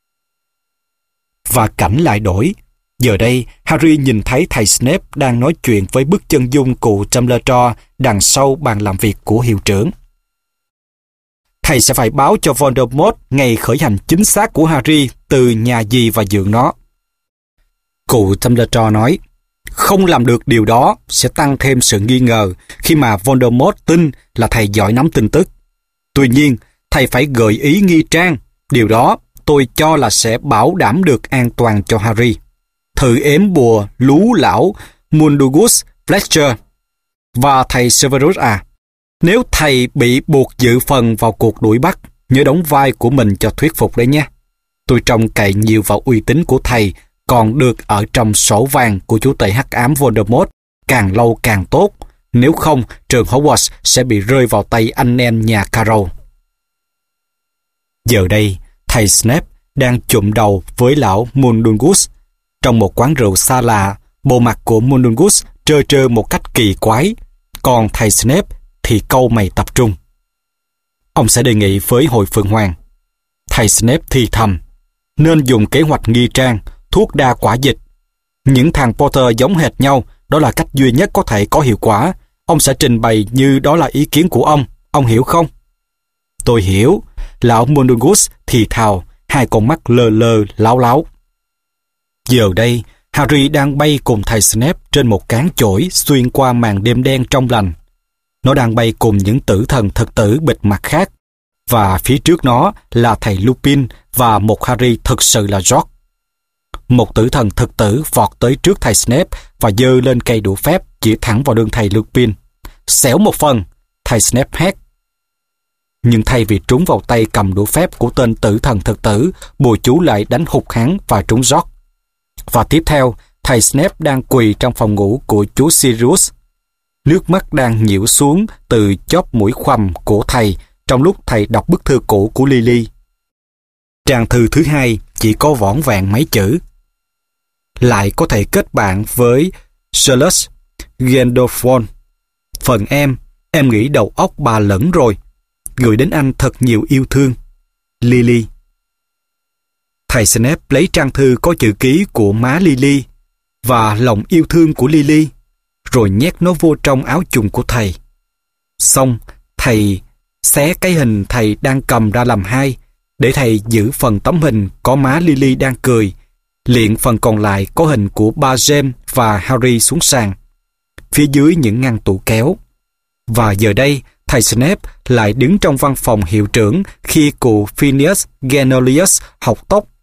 Và cảnh lại đổi. Giờ đây, Harry nhìn thấy thầy Snape đang nói chuyện với bức chân dung cụ Dumbledore đằng sau bàn làm việc của hiệu trưởng. Thầy sẽ phải báo cho Voldemort ngày khởi hành chính xác của Harry từ nhà gì và dưỡng nó. Cụ Dumbledore nói, không làm được điều đó sẽ tăng thêm sự nghi ngờ khi mà Voldemort tin là thầy giỏi nắm tin tức. Tuy nhiên, thầy phải gợi ý nghi trang. Điều đó tôi cho là sẽ bảo đảm được an toàn cho Harry. Thử ếm bùa lú lão Mundungus Fletcher. Và thầy Severus à, nếu thầy bị buộc dự phần vào cuộc đuổi bắt, nhớ đóng vai của mình cho thuyết phục đấy nhé. Tôi trông cậy nhiều vào uy tín của thầy, còn được ở trong sổ vàng của chủ tể hắc ám Voldemort, càng lâu càng tốt. Nếu không, trường Hogwarts sẽ bị rơi vào tay anh em nhà Carroll. Giờ đây, thầy Snape đang chụm đầu với lão Mundungus. Trong một quán rượu xa lạ, bộ mặt của Mundungus trơ trơ một cách kỳ quái, còn thầy Snape thì cau mày tập trung. Ông sẽ đề nghị với hội Phượng Hoàng. Thầy Snape thì thầm, nên dùng kế hoạch nghi trang, thuốc đa quả dịch. Những thằng Potter giống hệt nhau, đó là cách duy nhất có thể có hiệu quả. Ông sẽ trình bày như đó là ý kiến của ông, ông hiểu không? Tôi hiểu, lão Mundungus thì thào, hai con mắt lơ lơ láo láo. Giờ đây, Harry đang bay cùng thầy Snape trên một cán chổi xuyên qua màn đêm đen trong lành. Nó đang bay cùng những tử thần thực tử bịt mặt khác, và phía trước nó là thầy Lupin và một Harry thực sự là George. Một tử thần thực tử vọt tới trước thầy Snape và giơ lên cây đũa phép chỉ thẳng vào lưng thầy Lupin. Xẻo một phần, thầy Snape hét. Nhưng thay vì trúng vào tay cầm đũa phép của tên tử thần thực tử, bùa chú lại đánh hụt hắn và trúng George. Và tiếp theo, thầy Snape đang quỳ trong phòng ngủ của chú Sirius. Nước mắt đang nhiễu xuống từ chóp mũi khoằm của thầy trong lúc thầy đọc bức thư cũ của Lily. Trang thư thứ hai chỉ có vỏn vẹn mấy chữ. Lại có thể kết bạn với Charles Gandolfo. Phần em, em nghĩ đầu óc bà lẫn rồi. Gửi đến anh thật nhiều yêu thương. Lily. Thầy Snape lấy trang thư có chữ ký của má Lily và lòng yêu thương của Lily, rồi nhét nó vô trong áo chùng của thầy. Xong, thầy xé cái hình thầy đang cầm ra làm hai, để thầy giữ phần tấm hình có má Lily đang cười, liệng phần còn lại có hình của ba James và Harry xuống sàn, phía dưới những ngăn tủ kéo. Và giờ đây, thầy Snape lại đứng trong văn phòng hiệu trưởng khi cụ Phineas Genolius học tóc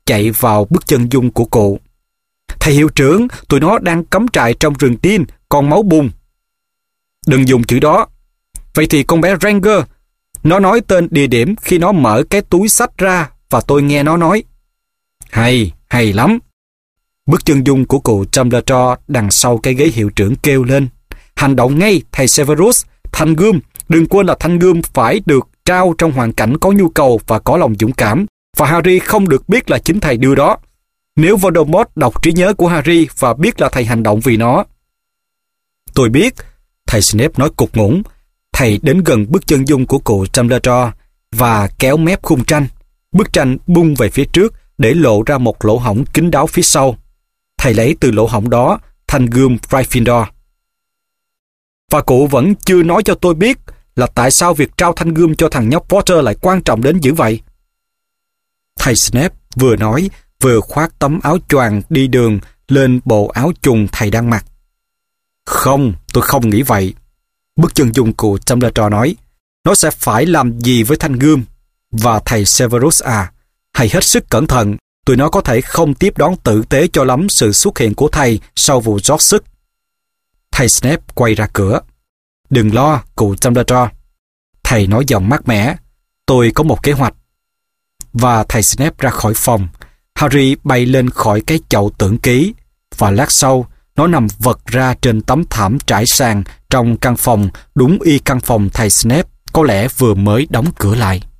chạy vào bức chân dung của cụ. Thầy hiệu trưởng, tụi nó đang cắm trại trong rừng tin, con máu bùn. Đừng dùng chữ đó. Vậy thì con bé Ranger, nó nói tên địa điểm khi nó mở cái túi xách ra và tôi nghe nó nói. Hay, hay lắm. Bức chân dung của cụ Dumbledore đằng sau cái ghế hiệu trưởng kêu lên. Hành động ngay, thầy Severus. Thanh gươm, đừng quên là thanh gươm phải được trao trong hoàn cảnh có nhu cầu và có lòng dũng cảm. Và Harry không được biết là chính thầy đưa đó. Nếu Voldemort đọc trí nhớ của Harry và biết là thầy hành động vì nó. Tôi biết, thầy Snape nói cục ngủng. Thầy đến gần bức chân dung của cụ Dumbledore và kéo mép khung tranh. Bức tranh bung về phía trước để lộ ra một lỗ hổng kín đáo phía sau. Thầy lấy từ lỗ hổng đó thanh gươm Gryffindor. Và cụ vẫn chưa nói cho tôi biết là tại sao việc trao thanh gươm cho thằng nhóc Potter lại quan trọng đến dữ vậy. Thầy Snape vừa nói vừa khoác tấm áo choàng đi đường lên bộ áo trùng thầy đang mặc. Không, tôi không nghĩ vậy. Bức chân dung của Dumbledore nói, nó sẽ phải làm gì với thanh gươm? Và thầy Severus à, hãy hết sức cẩn thận, tụi nó có thể không tiếp đón tử tế cho lắm sự xuất hiện của thầy sau vụ rót sức. Thầy Snape quay ra cửa. Đừng lo, cụ Dumbledore. Thầy nói giọng mát mẻ, tôi có một kế hoạch. Và thầy Snape ra khỏi phòng. Harry bay lên khỏi cái chậu tưởng ký, và lát sau, nó nằm vật ra trên tấm thảm trải sàn trong căn phòng đúng y căn phòng thầy Snape có lẽ vừa mới đóng cửa lại.